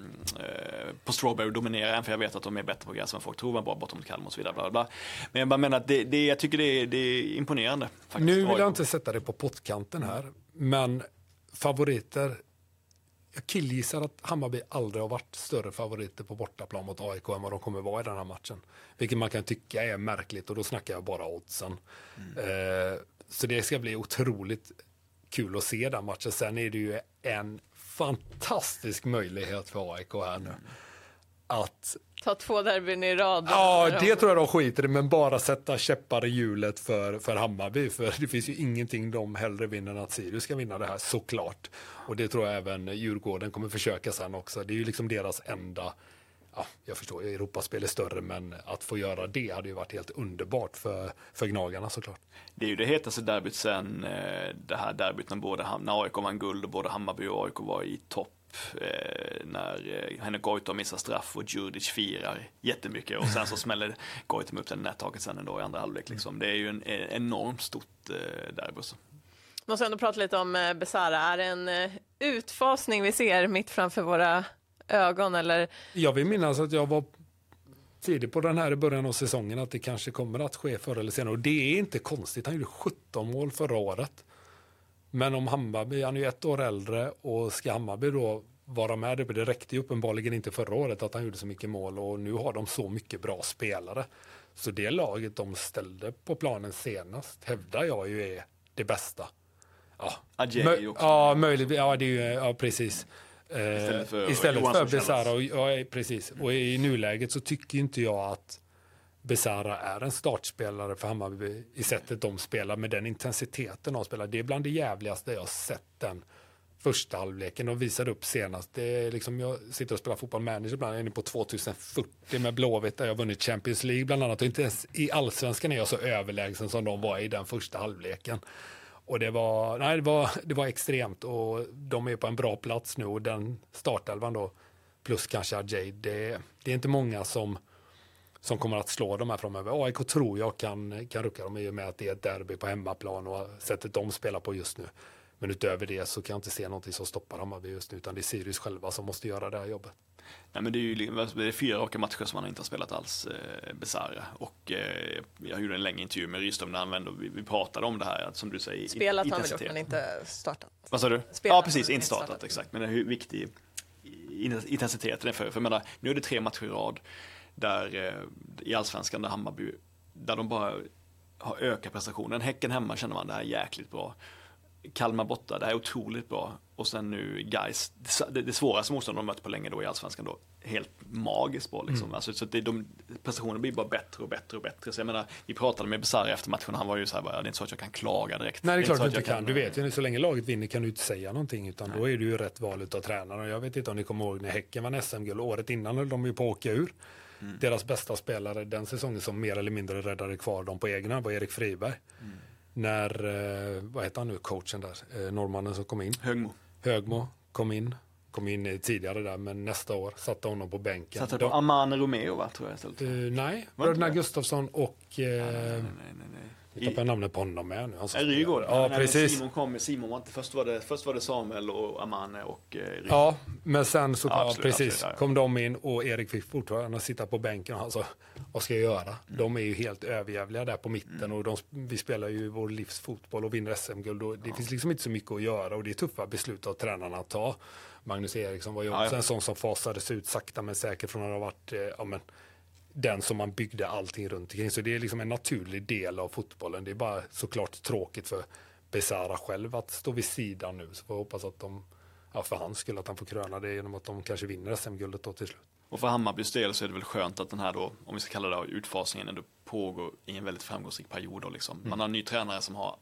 på Strawberry och dominera, än för jag vet att de är bättre på gräs än folk tror, man bara bortom Kalmar och så vidare. Bla bla. Men jag bara menar att det, det, jag tycker det är, det är imponerande. Faktiskt. Nu vill jag inte sätta det på pottkanten här, men favoriter. Jag killgissar att Hammarby aldrig har varit större favoriter på bortaplan mot A I K än vad de kommer vara i den här matchen. Vilket man kan tycka är märkligt och då snackar jag bara oddsen. Mm. Eh, så det ska bli otroligt kul att se den matchen. Sen är det ju en fantastisk möjlighet för A I K här nu. Mm. Att ta två derbyn i rad. Ja, det tror jag de skiter i, men bara sätta käppar i hjulet för, för Hammarby. För det finns ju ingenting de hellre vinner än att Sirius ska vinna det här, såklart. Och det tror jag även Djurgården kommer försöka sen också. Det är ju liksom deras enda, ja, jag förstår, Europaspel är större, men att få göra det hade ju varit helt underbart för, för Gnagarna, såklart. Det är ju det hetaste derbyt sen det här derbyt när, både, när A I K vann guld och både Hammarby och A I K var i topp. Eh, när eh, Henrik Goitom missar straff och Djurdjic firar jättemycket och sen så smäller Goitom upp den nättaket sen ändå i andra halvlek liksom. Det är ju en, en enormt stort eh, derby. Måste ändå prata lite om eh, Besara. Är det en eh, utfasning vi ser mitt framför våra ögon eller? Jag vill minnas att jag var tidig på den här i början av säsongen att det kanske kommer att ske förr eller senare och det är inte konstigt. Han gjorde sjutton mål förra året. Men om Hammarby, han är ju ett år äldre och ska Hammarby då vara med, det räckte ju uppenbarligen inte förra året att han gjorde så mycket mål och nu har de så mycket bra spelare. Så det laget de ställde på planen senast hävdar jag ju är det bästa. Ja, Adjei också. Ja, möjligt. Ja, det är ju, ja, precis. Istället för, Istället för Besara. Och, ja, precis. Och i nuläget så tycker inte jag att Besara är en startspelare för Hammarby i sättet de spelar med den intensiteten de spelar. Det är bland det jävligaste jag har sett den första halvleken. De visade upp senast. Det är liksom, jag sitter och spelar fotboll manager ibland. Jag är inne på tjugohundrafyrtio med Blåvitt där jag har vunnit Champions League bland annat. Och inte ens i allsvenskan är jag så överlägsen som de var i den första halvleken. Och det var, nej, det var, det var extremt och de är på en bra plats nu och den startelvan då plus kanske Adjei, det, det är inte många som som kommer att slå dem här framöver. A I K tror jag kan, kan rucka dem i och med att det är ett derby på hemmaplan och sättet de spelar på just nu. Men utöver det så kan jag inte se någonting som stoppar Hammarby just nu utan det är Sirius själva som måste göra det här jobbet. Nej, men det är ju det är fyra raka matcher som man inte har spelat alls eh, Besara och eh, jag gjorde en längre intervju med Rydström när han vände och vi, vi pratade om det här att, som du säger, spelat har vi gjort men inte startat. Vad sa du? Spelat, ja precis, inte startat, startat. Exakt, men hur viktig intensiteten är för, för jag menar, nu är det tre matcher i rad där eh, i allsvenskan där Hammarby där de bara har ökat prestationen. Häcken hemma känner man det här är jäkligt bra. Kalmar borta, det här är otroligt bra. Och sen nu Gais, det, det svåraste motstånd de mött på länge då i allsvenskan då, helt magiskt bra liksom. Mm. Alltså, så det, de, prestationen blir bara bättre och bättre och bättre. Så jag menar, vi pratade med Besara efter matchen, han var ju så här, bara, det är inte så att jag kan klaga direkt. Nej, det är klart det du inte kan. kan. Du vet ju, så länge laget vinner kan du inte säga någonting, utan Nej. Då är det ju rätt val av tränaren. Och jag vet inte om ni kommer ihåg när Häcken vann S M-guld året innan höll de ju på att åka ur. Mm. Deras bästa spelare den säsongen som mer eller mindre räddade kvar dem på egna var Erik Friberg. Mm. När, eh, vad heter han nu, coachen där, eh, norrmannen som kom in? Högmo. Högmo kom in kom in tidigare där, men nästa år satte honom på bänken. Satte på Amane Romeo, va, tror jag. Uh, nej, bröderna Gustafsson och... Uh, nej, nej, nej, nej. Jag tappar I, namnet på honom med nu. Är Rygaard? Ja, ja, precis. Simon kom, Simon var inte, först var det, först var det Samuel och Amane och eh, Rygaard. Ja, men sen så ja, absolut, absolut, precis, absolut, ja, ja. kom de in och Erik fick fortfarande sitta på bänken och han sa, vad ska jag göra? Mm. De är ju helt överjävliga där på mitten mm. och de, vi spelar ju vår livs fotboll och vinner S M-guld och det ja. finns liksom inte så mycket att göra och det är tuffa beslut av tränarna att ta. Magnus Eriksson var ju också ja, ja. en sån som fasades ut sakta men säkert från att ha varit, eh, ja men den som man byggde allting runt omkring. Så det är liksom en naturlig del av fotbollen. Det är bara såklart tråkigt för Besara själv att stå vid sidan nu. Så får jag hoppas att de, ja för hans skull, att han får kröna det genom att de kanske vinner S M-guldet då till slut. Och för Hammarbys del så är det väl skönt att den här då, om vi ska kalla det utfasningen, ändå pågår i en väldigt framgångsrik period. Då liksom. Man har en ny tränare som har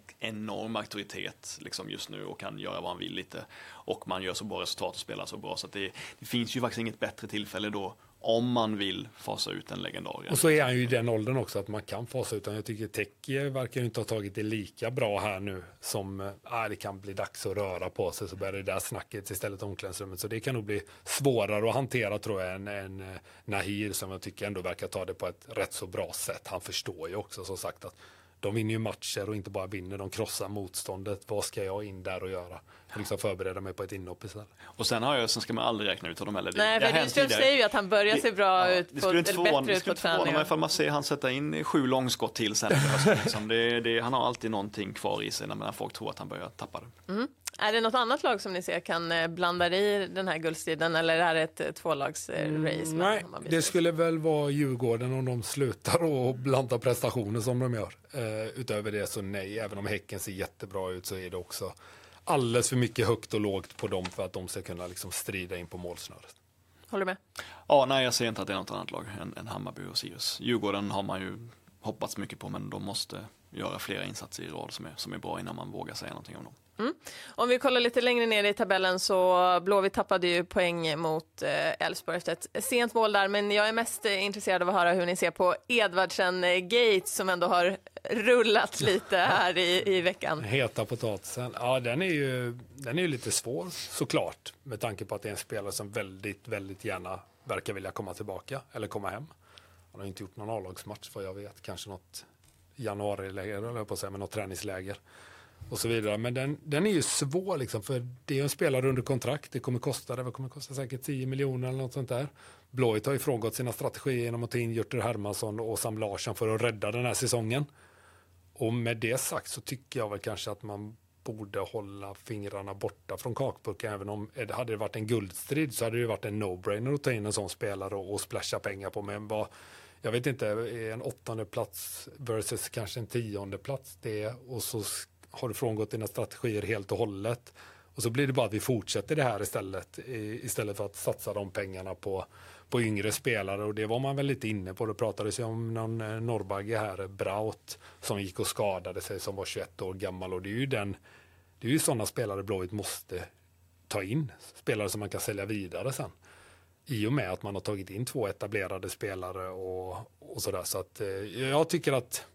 enorm auktoritet liksom just nu och kan göra vad han vill lite. Och man gör så bra resultat och spelar så bra. Så att det, det finns ju faktiskt inget bättre tillfälle då om man vill fasa ut en legendar. Och så är han ju i den åldern också att man kan fasa ut. Jag tycker Teki verkar ju inte ha tagit det lika bra här nu som äh, det kan bli dags att röra på sig. Så börjar det där snacket istället omklädningsrummet. Så det kan nog bli svårare att hantera tror jag än, än Nahir som jag tycker ändå verkar ta det på ett rätt så bra sätt. Han förstår ju också som sagt att de vinner ju matcher och inte bara vinner, de krossar motståndet. Vad ska jag in där och göra? Jag liksom förbereda mig på ett inhopp istället. Och sen har jag, sen ska man aldrig räkna ut honom heller. Nej, för Rydström säger ju att han börjar se bra det, ut ja, på, eller bättre ut på träningen. Ifall man ser han sätta in sju långskott till sen. liksom det, det, han har alltid någonting kvar i sig när folk tror att han börjar tappa det. Mm. Är det något annat lag som ni ser kan blanda i den här guldstriden eller är det ett tvålagsrace? Mm, nej, det skulle väl vara Djurgården om de slutar och blanda prestationer som de gör. Uh, utöver det så nej, även om Häcken ser jättebra ut så är det också alldeles för mycket högt och lågt på dem för att de ska kunna liksom strida in på målsnöret. Håller du med? Ja, nej jag ser inte att det är något annat lag än, än Hammarby och Sirius. Djurgården har man ju hoppats mycket på men de måste göra flera insatser i rad som är, som är bra innan man vågar säga någonting om dem. Mm. Om vi kollar lite längre ner i tabellen så Blåvitt tappade ju poäng mot Elfsborg efter ett sent mål där, men jag är mest intresserad av att höra hur ni ser på Edvardsen Gates som ändå har rullat lite här i, i veckan. Heta potatisen. Ja, den är ju den är ju lite svår såklart med tanke på att det är en spelare som väldigt, väldigt gärna verkar vilja komma tillbaka eller komma hem. Han har inte gjort någon A-lagsmatch vad jag vet, kanske något januariläger eller på att säga, men något träningsläger. Och så vidare. Men den, den är ju svår liksom, för det är en spelare under kontrakt. Det kommer kosta, det kommer kosta säkert tio miljoner eller något sånt där. Blåvitt har ju frångått sina strategier genom att ta in Jörter Hermansson och Sam Larsson för att rädda den här säsongen. Och med det sagt så tycker jag väl kanske att man borde hålla fingrarna borta från kakburken. Även om det hade varit en guldstrid så hade det varit en no-brainer att ta in en sån spelare och, och splasha pengar på. Men vad, jag vet inte, en åttonde plats versus kanske en tionde plats det och så har du frångått dina strategier helt och hållet. Och så blir det bara att vi fortsätter det här istället. Istället för att satsa de pengarna på, på yngre spelare. Och det var man väl lite inne på. Det pratades ju om någon norrbagge här, Braut, som gick och skadade sig som var tjugoett år gammal. Och det är ju, den, det är ju sådana spelare Blåvitt måste ta in. Spelare som man kan sälja vidare sen. I och med att man har tagit in två etablerade spelare och, och sådär. Så att eh, jag tycker att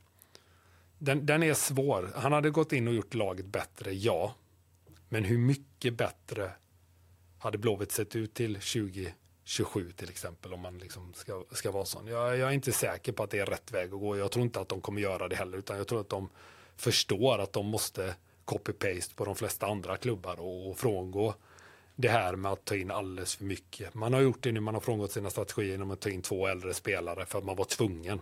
Den, den är svår. Han hade gått in och gjort laget bättre, ja. Men hur mycket bättre hade Blåvitt sett ut till tjugo tjugosju till exempel om man liksom ska, ska vara sån. Jag, jag är inte säker på att det är rätt väg att gå. Jag tror inte att de kommer göra det heller utan jag tror att de förstår att de måste copy-paste på de flesta andra klubbar och, och frångå det här med att ta in alldeles för mycket. Man har gjort det nu, man har frångått sina strategier genom att ta in två äldre spelare för att man var tvungen.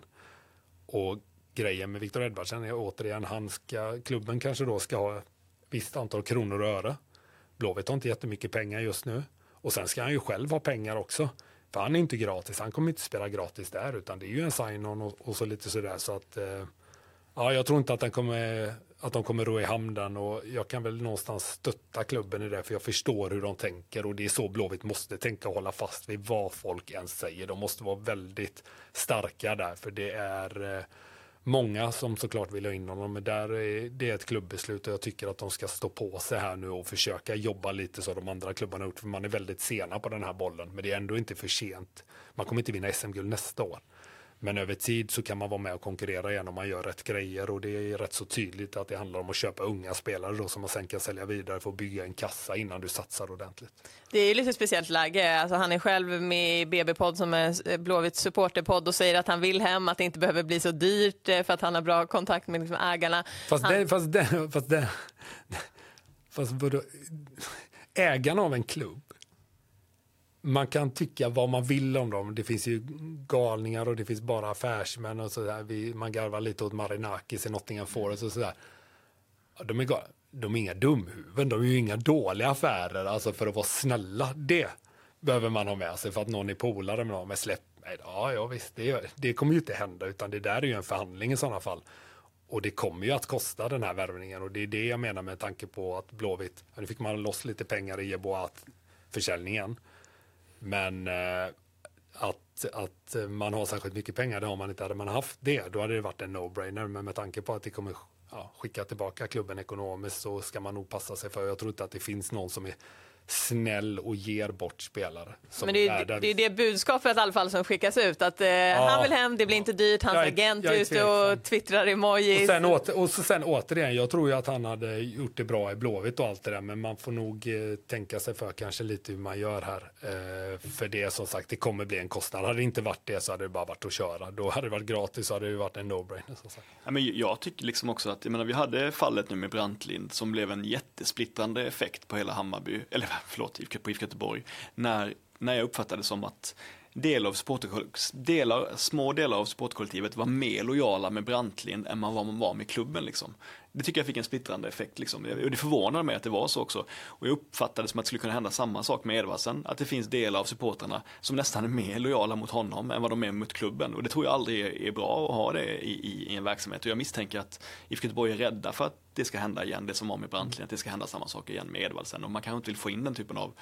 Och grejen med Victor Edvardsen är återigen, han ska, klubben kanske då ska ha ett visst antal kronor och öre. Blåvitt har inte jättemycket pengar just nu. Och sen ska han ju själv ha pengar också. För han är inte gratis, han kommer inte spela gratis där utan det är ju en sign-on och, och så lite sådär så att eh, ja, jag tror inte att, den kommer, att de kommer ro i hamnen och jag kan väl någonstans stötta klubben i det för jag förstår hur de tänker och det är så Blåvitt måste tänka och hålla fast vid vad folk ens säger. De måste vara väldigt starka där för det är eh, många som såklart vill ha in honom, men där är det ett klubbbeslut och jag tycker att de ska stå på sig här nu och försöka jobba lite så de andra klubbarna har gjort, för man är väldigt sena på den här bollen, men det är ändå inte för sent. Man kommer inte vinna S M-guld nästa år. Men över tid så kan man vara med och konkurrera igen om man gör rätt grejer, och det är rätt så tydligt att det handlar om att köpa unga spelare då som man sen kan sälja vidare för att bygga en kassa innan du satsar ordentligt. Det är ju lite speciellt läge. Alltså, han är själv med i B B-podd som är Blåvitts supporterpodd och säger att han vill hem, att det inte behöver bli så dyrt för att han har bra kontakt med liksom ägarna. Fast han... det, fast det, fast det, fast vadå, ägarna av en klubb, man kan tycka vad man vill om dem. Det finns ju galningar och det finns bara affärsmän och sådär. Vi, man garvar lite åt Marinakis i Nottingham Forest och sådär. De är, de är inga dumhuvuden, de är ju inga dåliga affärer. Alltså för att vara snälla, det behöver man ha med sig för att någon är polare med någon. Men släpp, nej, ja, ja visst, det, det kommer ju inte hända, utan det där är ju en förhandling i sådana fall. Och det kommer ju att kosta den här värvningen, och det är det jag menar med tanke på att Blåvitt, nu fick man loss lite pengar i Jeboat-försäljningen. Men eh, att, att man har särskilt mycket pengar, det har man inte. Hade man haft det, då hade det varit en no-brainer. Men med tanke på att det kommer ja, skicka tillbaka klubben ekonomiskt, så ska man nog passa sig för. Jag tror inte att det finns någon som är snäll och ger bort spelare. Men det är, är det, det är det budskapet i alla fall som skickas ut. Att eh, ja, han vill hem, det blir inte dyrt. Hans jag är, agent är ute och twittrar emojis. Och sen, åter, och så sen återigen, jag tror ju att han hade gjort det bra i Blåvitt och allt det där. Men man får nog eh, tänka sig för kanske lite hur man gör här. Eh, för det som sagt, det kommer bli en kostnad. Hade det inte varit det så hade det bara varit att köra. Då hade det varit gratis, så hade det varit en no-brainer. Som sagt. Ja, men jag tycker liksom också att, jag menar, vi hade fallet nu med Brantlind som blev en jättesplittrande effekt på hela Hammarby. Eller förlåt, på I F K Göteborg, när, när jag uppfattade som att del av delar, små delar av supportkollektivet var mer lojala med Brantlind än man var, man var med klubben. Liksom. Det tycker jag fick en splittrande effekt. Liksom. Och det förvånar mig att det var så också. Och jag uppfattade som att det skulle kunna hända samma sak med Edvardsen. Att det finns delar av supporterna som nästan är mer lojala mot honom än vad de är mot klubben. Och det tror jag aldrig är, är bra att ha det i, i, i en verksamhet. Och jag misstänker att I F K Göteborg är rädda för att det ska hända igen. Det som var med Brantlind, att det ska hända samma sak igen med Edvardsen. Och man kanske inte vill få in den typen av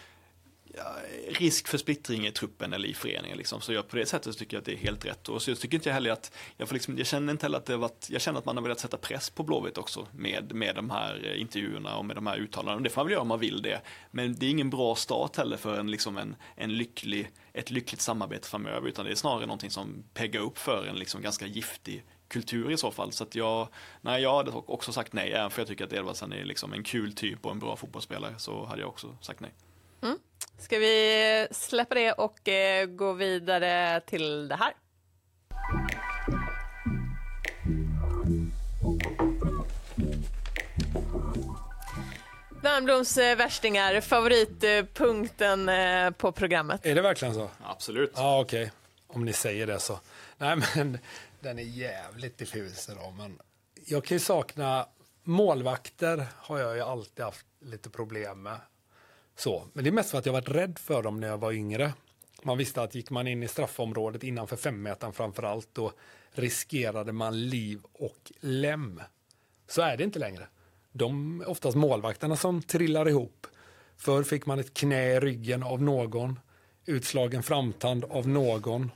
ja, risk för splittring i truppen eller i föreningen liksom. Så jag, på det sättet så tycker jag att det är helt rätt. Och så jag tycker inte heller att jag, får liksom, jag känner inte heller att det varit, jag känner att man har velat sätta press på Blåvitt också med, med de här intervjuerna och med de här uttalandena. Det får man väl göra om man vill det. Men det är ingen bra start heller för en, liksom en, en lycklig, ett lyckligt samarbete framöver, utan det är snarare någonting som peggar upp för en liksom ganska giftig kultur i så fall. Så att jag, nej, jag hade också sagt nej, även för jag tycker att Edvardsen är liksom en kul typ och en bra fotbollsspelare, så hade jag också sagt nej. Mm. Ska vi släppa det och eh, gå vidare till det här? Värnbloms eh, värstingar, favoritpunkten eh, på programmet. Är det verkligen så? Absolut. Ja, okej. Okay. Om ni säger det så. Nej, men den är jävligt diffus då, men jag kan ju sakna målvakter, har jag ju alltid haft lite problem med. Så, men det är mest för att jag varit rädd för dem när jag var yngre. Man visste att gick man in i straffområdet innanför femmetern framförallt, då riskerade man liv och lem. Så är det inte längre. De oftast målvakterna som trillar ihop. Förr fick man ett knä i ryggen av någon, utslagen framtand av någon.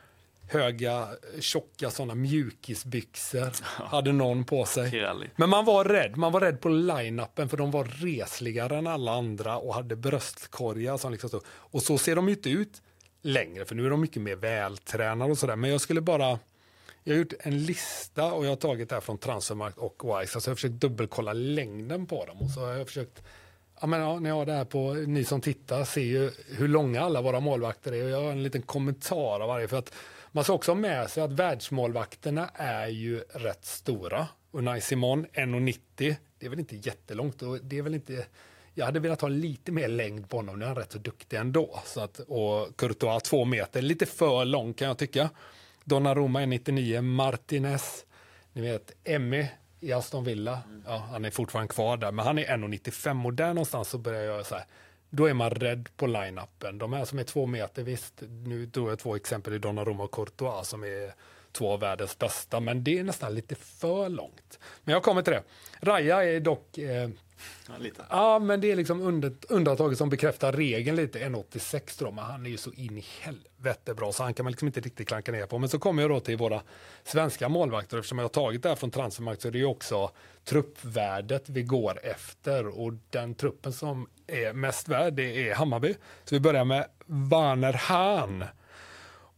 Höga, tjocka sådana mjukisbyxor hade någon på sig. Men man var rädd. Man var rädd på line-upen, för de var resligare än alla andra och hade bröstkorgar som liksom så. Och så ser de inte ut längre, för nu är de mycket mer vältränade och sådär. Men jag skulle bara, jag har gjort en lista och jag har tagit det här från Transfermarkt och Wise. Alltså jag har försökt dubbelkolla längden på dem, och så har jag försökt, ja men ja, när jag har det här på, ni som tittar ser ju hur långa alla våra målvakter är, och jag har en liten kommentar av varje, för att man ska också ha med sig att världsmålvakterna är ju rätt stora. Unai Simon, en komma nittio. Det är väl inte jättelångt. Och det är väl inte, jag hade velat ha lite mer längd på honom. Nu är han rätt så duktig ändå. Så att, och Courtois, två meter. Lite för lång kan jag tycka. Donnarumma, en komma nittionio. Martinez, ni vet, Emmy i Aston Villa. Ja, han är fortfarande kvar där. Men han är en komma nittiofem. Och där någonstans så börjar jag så här. Då är man rädd på line-upen. De här som är två meter, visst, nu tror jag två exempel i Donnarumma och Courtois som är två av världens bästa, men det är nästan lite för långt. Men jag kommer till det. Raja är dock eh, ja, lite. Ja, men det är liksom under, undantaget som bekräftar regeln lite. en komma åttiosex tror man. Han är ju så in i helvete bra, så han kan man liksom inte riktigt klanka ner på. Men så kommer jag då till våra svenska målvakter. Eftersom jag har tagit det här från Transfermarkt, så är det ju också truppvärdet vi går efter. Och den truppen som är mest värd, det är Hammarby. Så vi börjar med Werner Hahn.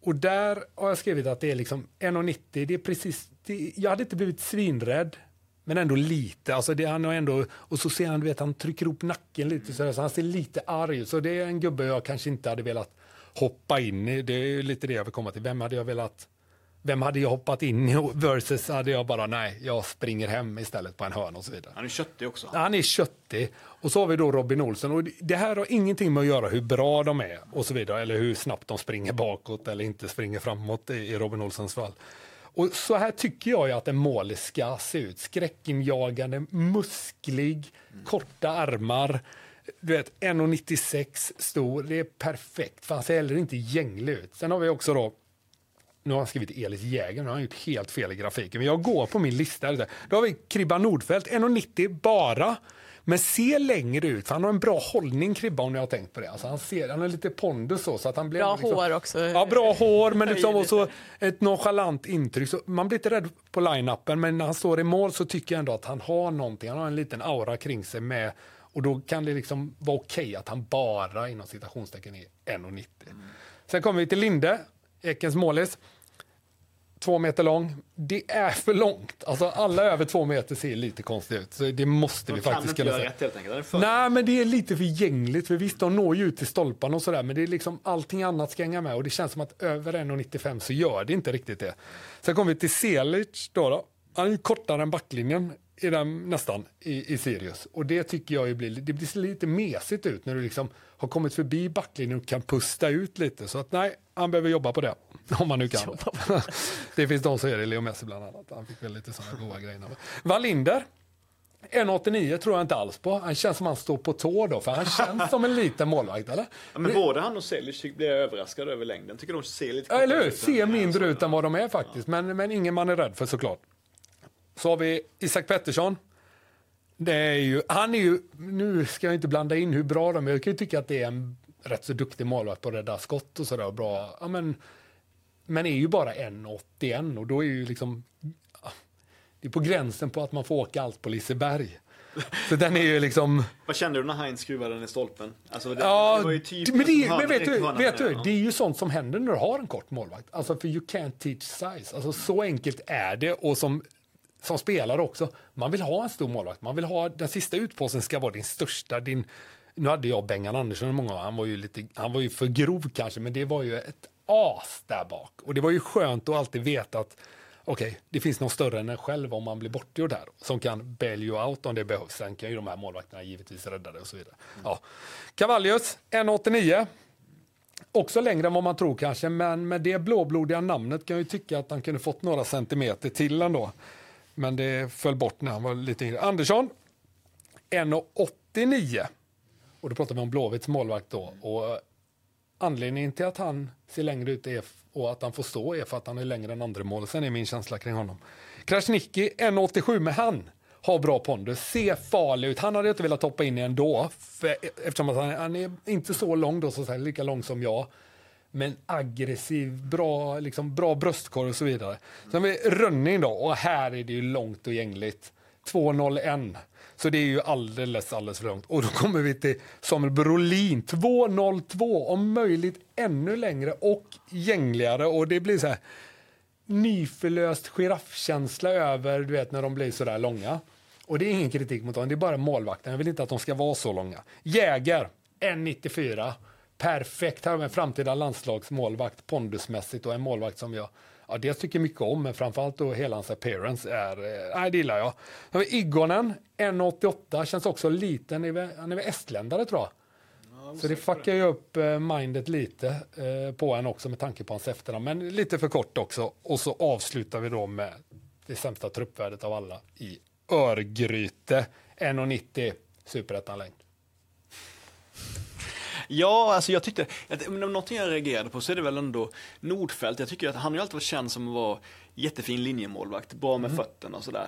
Och där har jag skrivit att det är liksom en nittio, det är precis, det, jag hade inte blivit svinrädd, men ändå lite, alltså det, han har ändå, och så ser han, du vet, han trycker upp nacken lite så, så han ser lite arg, så det är en gubbe jag kanske inte hade velat hoppa in i, det är ju lite det jag vill komma till, vem hade jag velat, vem hade jag hoppat in i versus hade jag bara, nej, jag springer hem istället på en hörn och så vidare. Han är köttig också. Han är köttig. Och så har vi då Robin Olsen. Och det här har ingenting med att göra hur bra de är och så vidare. Eller hur snabbt de springer bakåt eller inte springer framåt i Robin Olsens fall. Och så här tycker jag ju att en målis ska se ut. Skräckinjagande, musklig, mm. korta armar. Du vet, en nittiosex stor. Det är perfekt. För han ser heller inte gänglig ut. Sen har vi också då, nu har han skrivit Elis Jäger, nu har han gjort helt fel i grafiken. Men jag går på min lista. Då har vi Kribba Nordfeldt, en nittio bara. Men ser längre ut, för han har en bra hållning, Kribba, om jag har tänkt på det. Alltså han, ser, han har lite pondus så, så att han blir... Bra liksom, hår också. Ja, bra hår, men liksom också ett nonchalant intryck. Så man blir inte rädd på line-upen, men när han står i mål så tycker jag ändå att han har någonting. Han har en liten aura kring sig med, och då kan det liksom vara okej okay att han bara inom citationstecken är en nittio. Mm. Sen kommer vi till Linde, Ekens målis. Två meter lång. Det är för långt. Alltså alla över två meter ser lite konstigt ut. Så det måste de vi faktiskt kunna säga. Rätt, helt enkelt. Det är för... Nej, men det är lite för gängligt. För visst, de når ju ut till stolpan och sådär. Men det är liksom allting annat ska hänga med. Och det känns som att över en nittiofem så gör det inte riktigt det. Sen kommer vi till Selic då. då. Han är ju kortare än backlinjen i den, nästan i, i Sirius. Och det tycker jag ju blir, det blir lite mesigt ut när du liksom har kommit förbi backlinjen och kan pusta ut lite. Så att nej, han behöver jobba på det. Om man nu kan. Det finns de som är det, Leo Messi bland annat. Han fick väl lite sådana goda grejer. Wallinder, en åttionio tror jag inte alls på. Han känns som han står på tå då, för han känns som en liten målvakt, eller? Ja, men både han och Selic blir överraskad över längden. Tycker de ser lite... Ja, eller hur? Ser mindre ut än vad de är faktiskt. Ja. Men, men ingen man är rädd för, såklart. Så har vi Isak Pettersson. Det är ju, han är ju, nu ska jag inte blanda in hur bra de är. Jag kan ju tycka att det är en rätt så duktig målvakt på att rädda skott och sådär. Bra. Ja, men, men är ju bara en åttioen och då är ju liksom, det är på gränsen på att man får åka allt på Liseberg. Så den är ju liksom... Vad kände du när Heinz skruvade den i stolpen? Alltså det, ja, det var ju typ... Men, det, men vet, du, vet du, det är ju sånt som händer när du har en kort målvakt. Alltså för you can't teach size. Alltså så enkelt är det, och som... Som spelare också, man vill ha en stor målvakt. Man vill ha, den sista utpåsen ska vara din största. Din, nu hade jag Bengan Andersson i många år. Han var ju lite, han var ju för grov kanske, men det var ju ett as där bak. Och det var ju skönt att alltid veta att okej, okay, det finns någon större än en själv om man blir bortgjord där. Som kan bail you out om det behövs. Sen kan ju de här målvakterna givetvis rädda det och så vidare. Mm. Ja. Cavallius, en åttionio. Också längre än vad man tror kanske, men med det blåblodiga namnet kan jag ju tycka att han kunde fått några centimeter till ändå. Men det föll bort när han var lite yngre. Andersson, en åttionio. Och då pratar vi om Blåvitts målvakt då. Och anledningen till att han ser längre ut är, och att han får stå är för att han är längre än andra mål. Sen är min känsla kring honom. Krasniqi, en åttiosju, med han har bra pondus. Ser farlig ut. Han hade inte velat hoppa in i ändå. För, eftersom att han, han är inte så lång då, så att säga, lika lång som jag. Men aggressiv, bra, liksom, bra bröstkorg och så vidare. Sen har vi Rönning då, och här är det ju långt och gängligt. två noll ett. Så det är ju alldeles, alldeles för långt. Och då kommer vi till Samuel Brolin, två noll två. Om möjligt ännu längre och gängligare. Och det blir så här nyförlöst giraffkänsla över, du vet, när de blir så där långa. Och det är ingen kritik mot dem, det är bara målvakten. Jag vill inte att de ska vara så långa. Jäger, en nittiofyra. Perfekt, här har vi en framtida landslagsmålvakt pondusmässigt, och en målvakt som jag ja, dels tycker mycket om, men framförallt då hela hans appearance är, nej eh, det gillar jag. Då har vi Iggonen, en åttioåtta, känns också liten, han är väl estländare tror jag. Ja, så det fuckar ju upp eh, mindet lite eh, på en också med tanke på hans efternamn, men lite för kort också. Och så avslutar vi då med det sämsta truppvärdet av alla i Örgryte, en nittio, superettan-längd. Ja, alltså jag tyckte, att, om någonting jag reagerade på så är det väl ändå Nordfeldt. Jag tycker att han har ju alltid varit känd som att vara jättefin linjemålvakt, bra med mm. fötterna och sådär.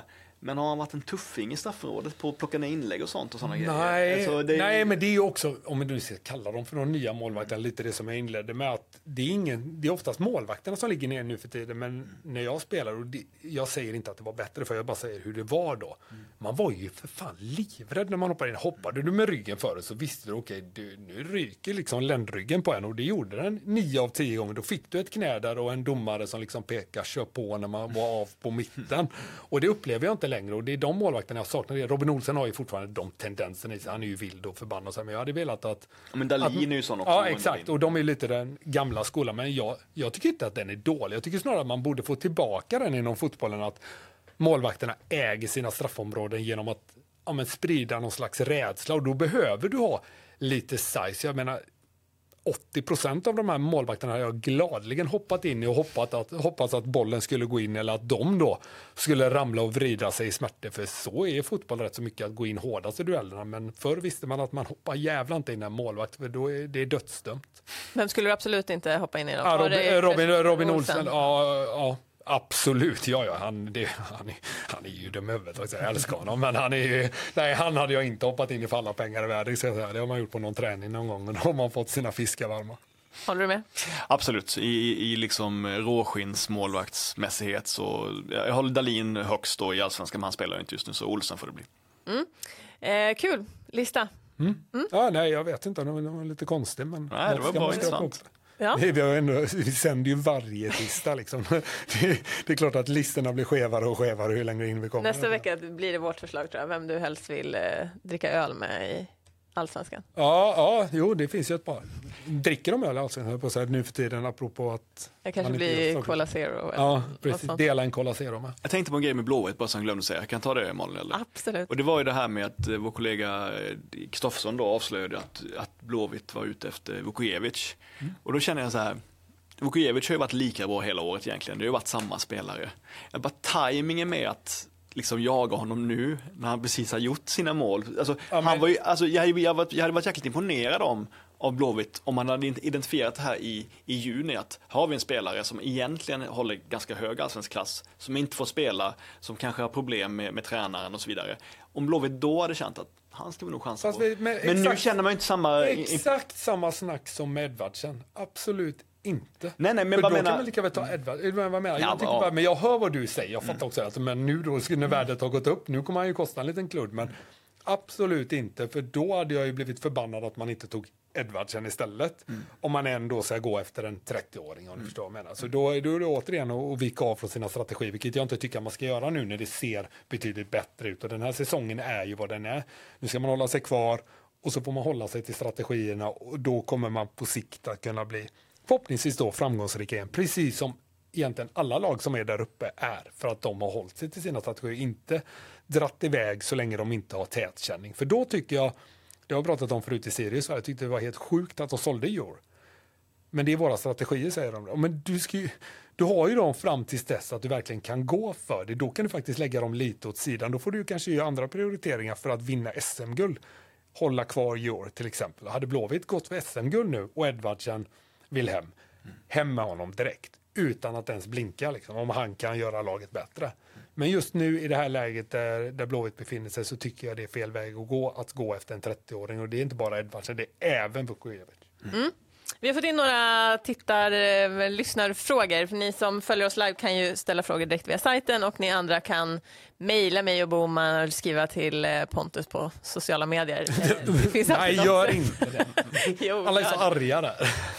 Men har han varit en tuffing i straffområdet på att plocka ner inlägg och sånt och sådana grejer? Nej, Alltså, det är... nej, men det är ju också, om du ska kalla dem för de nya målvakterna, lite det som jag inledde med, att det är, ingen, det är oftast målvakterna som ligger ner nu för tiden, men när jag spelar, och det, jag säger inte att det var bättre, för jag bara säger hur det var då. Man var ju för fan livrädd när man hoppade in. Hoppade du med ryggen före så visste du, okej, okay, nu ryker liksom ländryggen på en, och det gjorde den nio av tio gånger. Då fick du ett knä där och en domare som liksom pekar, kör på när man var av på mitten. Och det upplever jag inte längre, och det är de målvakterna jag saknar. Robin Olsen har ju fortfarande de tendenserna i sig. Han är ju vild och förbannad och så, men jag hade velat att... Ja, men Dahlin är ju sån också. Ja, exakt. Och de är lite den gamla skolan, men jag, jag tycker inte att den är dålig. Jag tycker snarare att man borde få tillbaka den inom fotbollen, att målvakterna äger sina straffområden genom att ja, men sprida någon slags rädsla, och då behöver du ha lite size. Jag menar, åttio procent av de här målvakterna har jag gladligen hoppat in i och hoppat att, hoppats att bollen skulle gå in, eller att de då skulle ramla och vrida sig i smärta, för så är fotboll rätt så mycket, att gå in hårdast i duellerna. Men förr visste man att man hoppar jävla inte in en målvakt, för då är det dödsdömt. Vem skulle du absolut inte hoppa in i då? Ja, Robin, Robin, Robin Olsen, Olsen. ja, ja. Absolut, ja, ja. Han, det, han, är, han är ju dum i huvudet, jag älskar honom, men han är ju, nej, han hade jag inte hoppat in i för alla pengar i världen, så det har man gjort på någon träning någon gång, och då har man fått sina fiskar varma. Håller du med? Absolut, i, i liksom råskins målvaktsmässighet så, jag håller Dahlin högst då i Allsvenskan, men han spelar inte just nu, så Olsen får det bli. Mm. Eh, kul, lista. Mm. Mm. Ja, nej, jag vet inte, det var, det var lite konstigt, men... Nej, det var bra intressant. Ja. Vi, har ändå, vi sänder ju varje lista liksom. det, det är klart att listorna blir skevare och skevare hur längre in vi kommer. Nästa vecka blir det vårt förslag, tror jag, vem du helst vill eh, dricka öl med i Allsvenskan. Ja, ja, jo, det finns ju ett par. Dricker de öl i Allsvenskan på så här, nu för tiden, apropå att... Det kanske blir Cola Zero. Ja, precis. Dela en Cola Zero med. Jag tänkte på en grej med Blåvitt, bara som jag glömde säga. Jag kan ta det, Malin, eller? Absolut. Och det var ju det här med att vår kollega Kristoffersson då avslöjade att, att Blåvitt var ute efter Vukojevic. Mm. Och då känner jag så här, Vukojevic har ju varit lika bra hela året egentligen. Det har ju varit samma spelare. Jag bara tajmingen med att liksom jaga honom nu när han precis har gjort sina mål. Alltså, ja, men... han var ju, alltså, jag, jag, var, jag hade varit jäkligt imponerad om, av Blåvitt om man hade identifierat det här i, i juni, att har vi en spelare som egentligen håller ganska hög allsvensk klass, som inte får spela, som kanske har problem med, med tränaren och så vidare. Om Blåvitt då hade känt att han ska vi nog chansa på. Vi, men men exakt, nu känner man ju inte samma... Exakt samma snack som med Edvardsen. Absolut inte. Nej, nej, men för vad då menar... kan man lika väl ta Edvard. Vad menar? Ja, jag bara, men jag hör vad du säger. Jag fattar mm. också att men nu då, när värdet har gått upp, nu kommer han ju kosta en liten kludd. Men absolut inte, för då hade jag ju blivit förbannad att man inte tog Edvardsen istället. Mm. Om man ändå ska gå efter en trettio-åring, om du mm. förstår vad jag menar. Så då, då är det återigen att vika av från sina strategier, vilket jag inte tycker man ska göra nu när det ser betydligt bättre ut. Och den här säsongen är ju vad den är. Nu ska man hålla sig kvar och så får man hålla sig till strategierna, och då kommer man på sikt att kunna bli förhoppningsvis då framgångsrik igen, precis som egentligen alla lag som är där uppe är, för att de har hållit sig till sina strategier, inte dratt iväg så länge de inte har tätkänning. För då tycker jag, det har jag pratat om förut i Sirius, jag tyckte det var helt sjukt att de sålde Jor. Men det är våra strategier, säger de. Men du, ska ju, du har ju dem fram tills dess att du verkligen kan gå för det. Då kan du faktiskt lägga dem lite åt sidan. Då får du kanske göra andra prioriteringar för att vinna S M-guld. Hålla kvar Jor till exempel. Hade Blåvitt gått för S M-guld nu och Edvardsen vill hem, hem med honom direkt, utan att ens blinka liksom, om han kan göra laget bättre. Men just nu i det här läget där, där Blåvitt befinner sig, så tycker jag det är fel väg att gå, att gå efter en trettio-åring, och det är inte bara Edvardsen, det är även Vukojevic. Mm. Vi har fått in några tittar, eh, lyssnarfrågor. För ni som följer oss live kan ju ställa frågor direkt via sajten, och ni andra kan mejla mig och Boman och skriva till eh, Pontus på sociala medier. Eh, det finns Nej, gör inte det. Jo, alla är så arga där.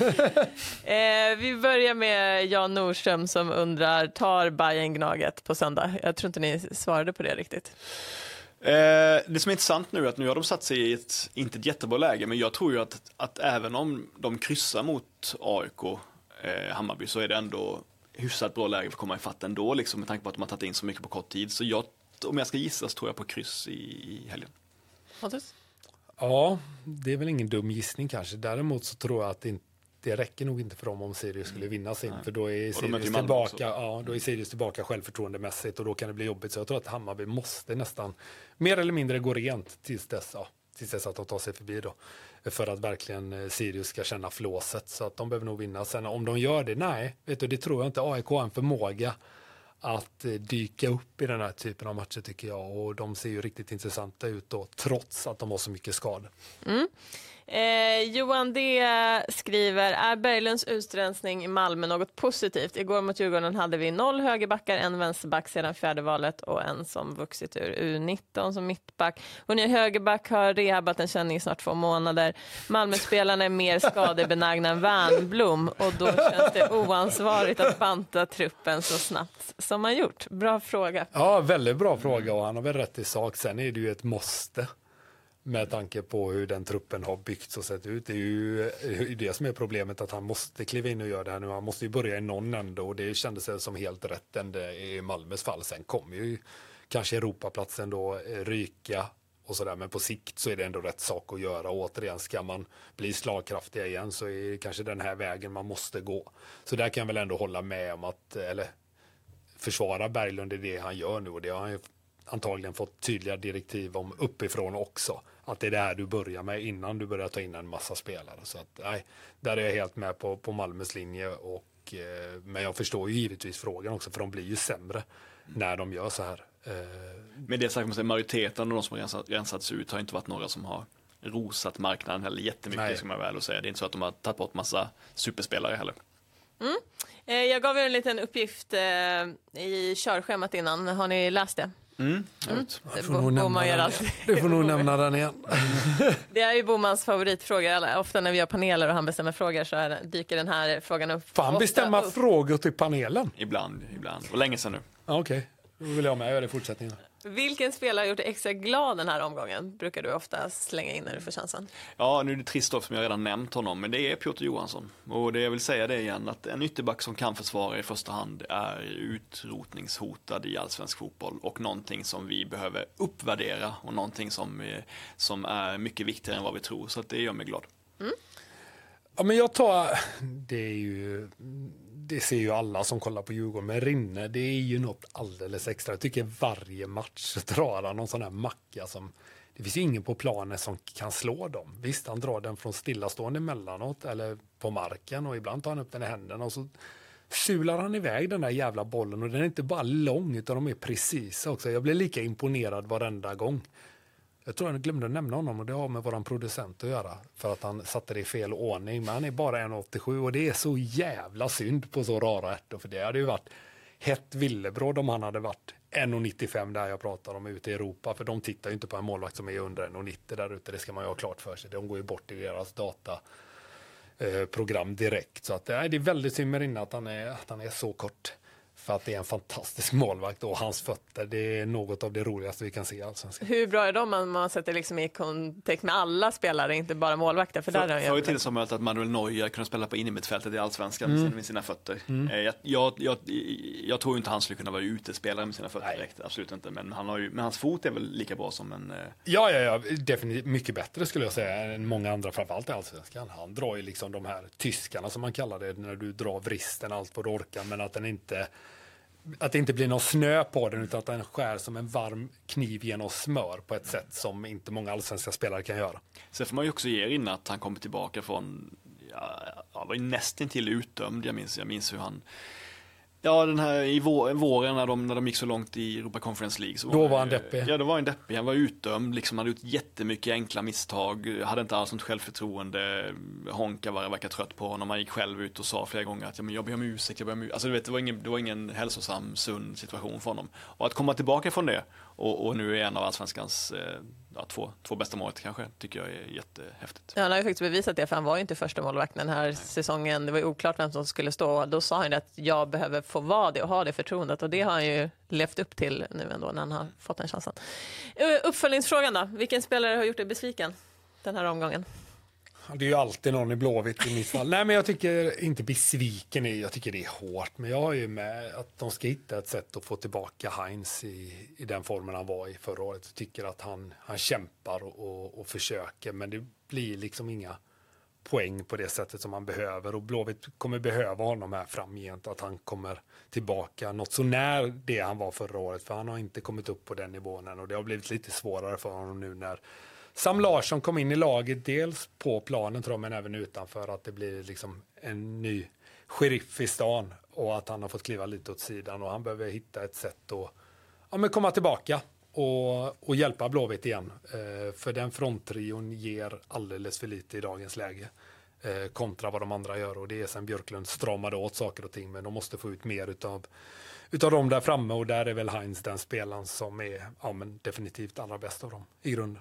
eh, vi börjar med Jan Nordström som undrar, tar Bayern Gnaget på söndag? Jag tror inte ni svarade på det riktigt. Eh, det som är intressant nu är att nu har de satt sig i ett, inte ett jättebra läge, men jag tror ju att, att även om de kryssar mot A I K, eh, Hammarby, så är det ändå hyfsat bra läge för att komma i fatt ändå, liksom, med tanke på att de har tagit in så mycket på kort tid. Så jag, om jag ska gissa, så tror jag på kryss i, i helgen. Pontus? Ja, det är väl ingen dum gissning kanske. Däremot så tror jag att det inte det räcker nog inte för dem om Sirius skulle vinna sin. Mm. För då är Sirius tillbaka, ja, då är Sirius tillbaka självförtroendemässigt, och då kan det bli jobbigt. Så jag tror att Hammarby måste nästan mer eller mindre gå rent tills dess, ja, tills dess att de tar sig förbi då. För att verkligen Sirius ska känna flåset. Så att de behöver nog vinna. Sen om de gör det, nej, vet du, det tror jag inte. A I K har en förmåga att dyka upp i den här typen av matcher tycker jag. Och de ser ju riktigt intressanta ut då, trots att de har så mycket skador. Mm. Eh, Johan D skriver, är Berglunds utrensning i Malmö något positivt? Igår mot Djurgården hade vi noll högerbackar, en vänsterback sedan fjärde valet och en som vuxit ur U nitton som mittback. Och ni högerback har rehabat en känning i snart två månader. Malmö-spelarna är mer skadebenägna än Wernbloom och då känns det oansvarigt att banta truppen så snabbt som man gjort. Bra fråga. Ja, väldigt bra fråga och han har väl rätt i sak. Sen är det ju ett måste. Med tanke på hur den truppen har byggts och sett ut. Det är ju det som är problemet, att han måste kliva in och göra det här nu. Han måste ju börja i någon ände och det kändes som helt rätt ände i Malmös fall. Sen kommer ju kanske Europaplatsen då ryka och sådär. Men på sikt så är det ändå rätt sak att göra. Och återigen, ska man bli slagkraftiga igen så är det kanske den här vägen man måste gå. Så där kan jag väl ändå hålla med om att, eller försvara Berglund i det han gör nu. Och det har han ju antagligen fått tydliga direktiv om uppifrån också. Att det är det här du börjar med innan du börjar ta in en massa spelare. Så att, nej, där är jag helt med på, på Malmös linje. Och, eh, men jag förstår ju givetvis frågan också, för de blir ju sämre när de gör så här. Eh, Med det sagt, majoriteten av de som har rensat, rensats ut har inte varit några som har rosat marknaden heller jättemycket, nej. Ska man väl säga. Det är inte så att de har tagit bort massa superspelare heller. Mm. Eh, jag gav er en liten uppgift eh, i körschemat innan. Har ni läst det? Mm, mm. Det får nog nämna den igen. Du får nog nämna den igen. Det är ju Bomans favoritfråga. Ofta när vi har paneler och han bestämmer frågor så är, dyker den här frågan upp. Får han bestämma upp. Frågor till panelen? Ibland, ibland. Och länge sedan nu. Okej, okay. Då vill jag med göra det i fortsättningen. Vilken spelare har gjort dig extra glad den här omgången? Brukar du ofta slänga in när du får chansen? Ja, nu är det trist som jag redan nämnt honom, men det är Piotr Johansson. Och det jag vill säga det igen, att en ytterback som kan försvara i första hand är utrotningshotad i allsvensk fotboll och någonting som vi behöver uppvärdera och någonting som, som är mycket viktigare än vad vi tror. Så att det gör mig glad. Mm. Ja, men jag tar, det är ju, det ser ju alla som kollar på Djurgården, men Rinne, det är ju något alldeles extra. Jag tycker varje match så drar han någon sån här macka som, det finns ju ingen på planen som kan slå dem. Visst, han drar den från stillastående emellanåt eller på marken och ibland tar han upp den i händerna och så sular han iväg den där jävla bollen och den är inte bara lång utan de är precisa också. Jag blir lika imponerad varenda gång. Jag tror jag glömde nämna honom och det har med våran producent att göra för att han satte det i fel ordning. Men han är bara en komma åttiosju och det är så jävla synd på så rara ärtor. För det hade ju varit hett villebråd om han hade varit en komma nittiofem där jag pratar om ute i Europa. För de tittar ju inte på en målvakt som är under en komma nittio där ute. Det ska man ju ha klart för sig. De går ju bort i deras dataprogram direkt. Så att, nej, det är väldigt synd med Rinne att han är, att han är så kort. För att det är en fantastisk målvakt och hans fötter, det är något av det roligaste vi kan se. Alltså. Hur bra är de om man sätter liksom i kontakt med alla spelare, inte bara målvakter? För, för, där för i tiden som möjligt att Manuel Neuer kunde spela på innermittfältet i Allsvenskan mm. med sina fötter. Mm. Jag, jag, jag, jag tror inte han skulle kunna vara utespelare med sina fötter Nej. direkt, absolut inte. Men, han har ju, men hans fot är väl lika bra som en... Ja, ja, ja, definitivt mycket bättre skulle jag säga än många andra, framförallt i Allsvenskan. Han drar ju liksom de här tyskarna som man kallar det, när du drar vristen allt vad du orkar, men att den inte... Att det inte blir någon snö på den utan att den skär som en varm kniv genom smör på ett sätt som inte många allsvenska spelare kan göra. Sen får man ju också ge in att han kommer tillbaka från, ja, ja var ju nästan till utdömd. Jag minns, jag minns hur han, ja den här i vår, våren när de, när de gick så långt i Europa Conference League. Så då var, var han deppig. Ja, då var han deppig. Han var utdömd, liksom hade gjort jättemycket enkla misstag, hade inte alls något självförtroende, Honka var verkar trött på honom. Han gick själv ut och sa flera gånger att ja, men jag ber om ursäkt, jag ber om ursäkt. Alltså du vet, det var ingen, det var ingen hälsosam, sund situation för honom. Och att komma tillbaka från det och, och nu är en av allsvenskans eh, ja, två, två bästa målet kanske, tycker jag är jättehäftigt. Ja, han har ju faktiskt bevisat det, för han var ju inte första målvakt den här Nej. säsongen. Det var ju oklart vem som skulle stå. Då sa han att jag behöver få vara det och ha det förtroendet, och det har han ju levt upp till nu ändå när han har fått den chansen. Uppföljningsfrågan då, vilken spelare har gjort dig besviken den här omgången? Det är ju alltid någon i Blåvitt i mitt fall. Nej, men jag tycker inte besviken är, jag tycker det är hårt, men jag har ju med att de ska hitta ett sätt att få tillbaka Heinz i, i den formen han var i förra året. Jag tycker att han, han kämpar och, och, och försöker, men det blir liksom inga poäng på det sättet som han behöver, och Blåvitt kommer behöva honom här framgent, att han kommer tillbaka något så när det han var förra året, för han har inte kommit upp på den nivån än, och det har blivit lite svårare för honom nu när Sam Larsson kom in i laget, dels på planen tror jag, men även utanför, att det blir liksom en ny sheriff i stan, och att han har fått kliva lite åt sidan och han behöver hitta ett sätt att ja, men komma tillbaka och, och hjälpa Blåvitt igen. Eh, för den fronttrion ger alldeles för lite i dagens läge eh, kontra vad de andra gör, och det är sen Björklund stramade åt saker och ting, men de måste få ut mer utav, utav dem där framme, och där är väl Heinz den spelaren som är ja, men definitivt allra bäst av dem i grunden.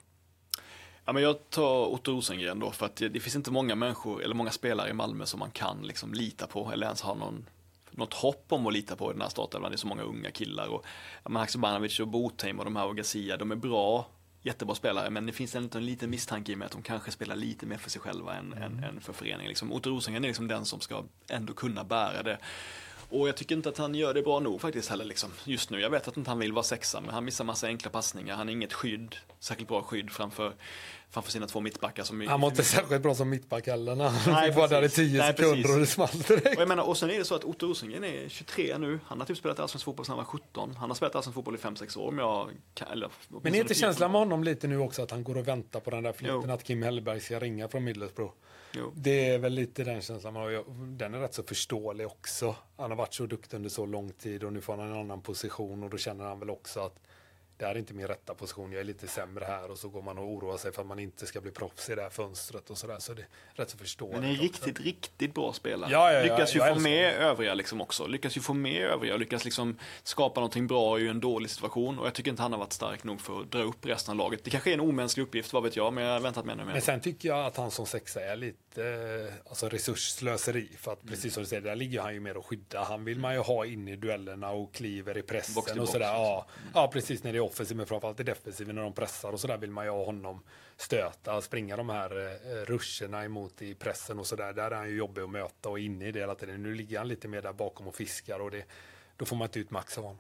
Ja, men jag tar Otto Rosengren då, för att det, det finns inte många människor eller många spelare i Malmö som man kan liksom lita på eller ens ha någon, något hopp om att lita på i den här starten. Det är så många unga killar och Haksabanovic och Botheim och de här och Garcia, de är bra, jättebra spelare, men det finns en, en liten misstanke i mig att de kanske spelar lite mer för sig själva än, mm. än, än för föreningen. Liksom. Otto Rosengren är liksom den som ska ändå kunna bära det. Och jag tycker inte att han gör det bra nog faktiskt heller liksom, just nu. Jag vet att inte han vill vara sexa, men han missar massa enkla passningar. Han har inget skydd, särskilt bra skydd framför, framför sina två mittbackar. Som han var inte särskilt bra som mittback heller när han var där i tio Nej, sekunder precis. Och det smalt direkt. Och, jag menar, och sen är det så att Otto Rosengren är tjugotre nu. Han har typ spelat allsvensk fotboll sedan han var sjutton. Han har spelat allsvensk fotboll i fem sex år. Om jag kan, eller, men är inte känslan med honom lite nu också att han går och väntar på den där flytten att Kim Hellberg ska ringa från Middlesbrough? Jo. Det är väl lite den känslan, och den är rätt så förståelig också. Han har varit så duktig under så lång tid och nu får han en annan position, och då känner han väl också att det här är inte min rätta position, jag är lite sämre här, och så går man och oroar sig för att man inte ska bli proffs i det här fönstret och sådär, så det är rätt så förståeligt. Men det är riktigt, också. riktigt bra spelare. Ja, ja, ja, lyckas ju få med övriga liksom också, lyckas ju få med övriga, lyckas liksom skapa någonting bra i en dålig situation, och jag tycker inte han har varit stark nog för att dra upp resten av laget. Det kanske är en omänsklig uppgift, vad vet jag, men jag har väntat med det. Men sen tycker jag att han som sexa är lite eh, alltså resursslöseri, för att mm. precis som du säger, där ligger han ju mer att skydda. Han vill man ju ha in i duellerna och kliver i pressen box och sådär. Ja, mm. ja, precis, när det är offensivt, men framförallt i defensiven när de pressar och sådär vill man ju ha honom stöta, springa de här eh, ruscherna emot i pressen och sådär. Där är han ju jobbig att möta och inne i det hela tiden. Nu ligger han lite mer där bakom och fiskar, och det, då får man inte ut max av honom.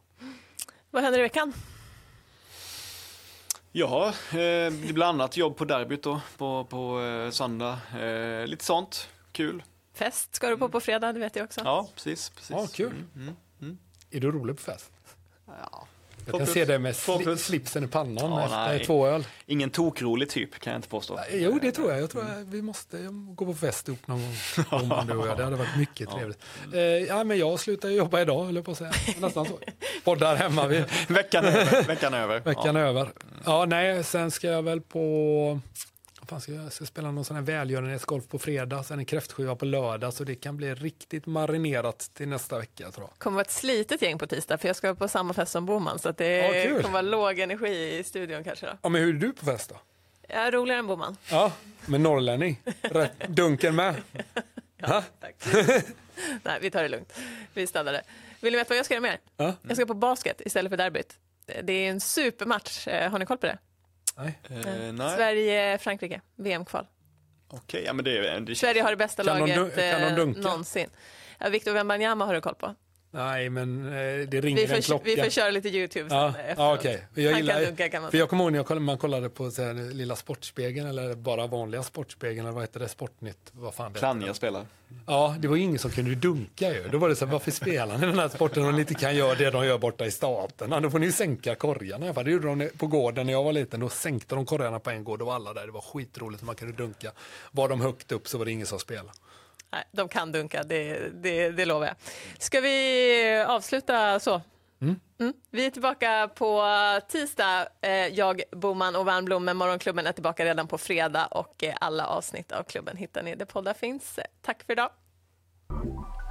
Vad händer i veckan? Ja, eh, det blir annat jobb på derbyt då, på, på eh, söndag. Eh, lite sånt, kul. Fest ska du på på fredag, det vet jag också. Ja, precis. precis. Ja, kul. Mm, mm, mm. Är du rolig på fest? Ja. Jag kan se det med sli- slipsen i pannan ja, efter nej. två öl. Ingen tokrolig typ, kan jag inte påstå. Jo, det tror jag. Jag tror att vi måste gå på fest upp någon gång. Om man och jag. Det hade varit mycket trevligt. Ja, mm. ja men jag slutar jobba idag, eller på att säga. Nästan så. Poddar hemma. Vi... Veckan över. Veckan över. Veckan ja. över. Ja, nej, sen ska jag väl på... Fan, ska jag ska spela någon sån här välgörenhetsgolf på fredag, sen en kräftskiva på lördag, så det kan bli riktigt marinerat till nästa vecka, tror jag. Kommer vara ett slitet gäng på tisdag, för jag ska på samma fest som Boman, så att det ja, kommer vara låg energi i studion kanske då. Ja, men hur är du på fest då? Jag är roligare än Boman. Ja, men norrlänning. Rätt dunken med. Ja, tack. Nej, vi tar det lugnt. Vi stannar det. Vill ni veta vad jag ska göra mer? Ja. Jag ska på basket istället för derbyt. Det är en supermatch. Har ni koll på det? Nej. Eh, nej. Sverige-Frankrike, V M-kval. Okej, ja men det, det Sverige har det bästa kan laget de, kan de dunka? någonsin. Ja, Victor Wembanyama har du koll på. Nej, men det ringer vi får, en klocka. Vi får köra lite YouTube sen. Ja, ja okej. Okay. Jag gillar, kan dunka, kan man för jag kommer ihåg när jag, man kollade på så här, lilla Sportspegeln, eller bara vanliga Sportspegeln, eller vad heter det, Sportnytt, vad fan det Klanja spelar. Ja, det var ingen som kunde dunka ju. Då var det så här, varför spelar ni den här sporten om ni inte kan göra det de gör borta i staten? Då får ni sänka korgarna. Det gjorde de på gården när jag var liten. Då sänkte de korgarna på en gård, och var alla där. Det var skitroligt, man kunde dunka. Var de högt upp så var det ingen som spelade. Nej, de kan dunka, det, det, det lovar jag. Ska vi avsluta så? Mm. Mm. Vi är tillbaka på tisdag. Jag, Boman och Wernbloom, men Morgonklubben är tillbaka redan på fredag, och alla avsnitt av klubben hittar ni där poddar finns. Tack för idag.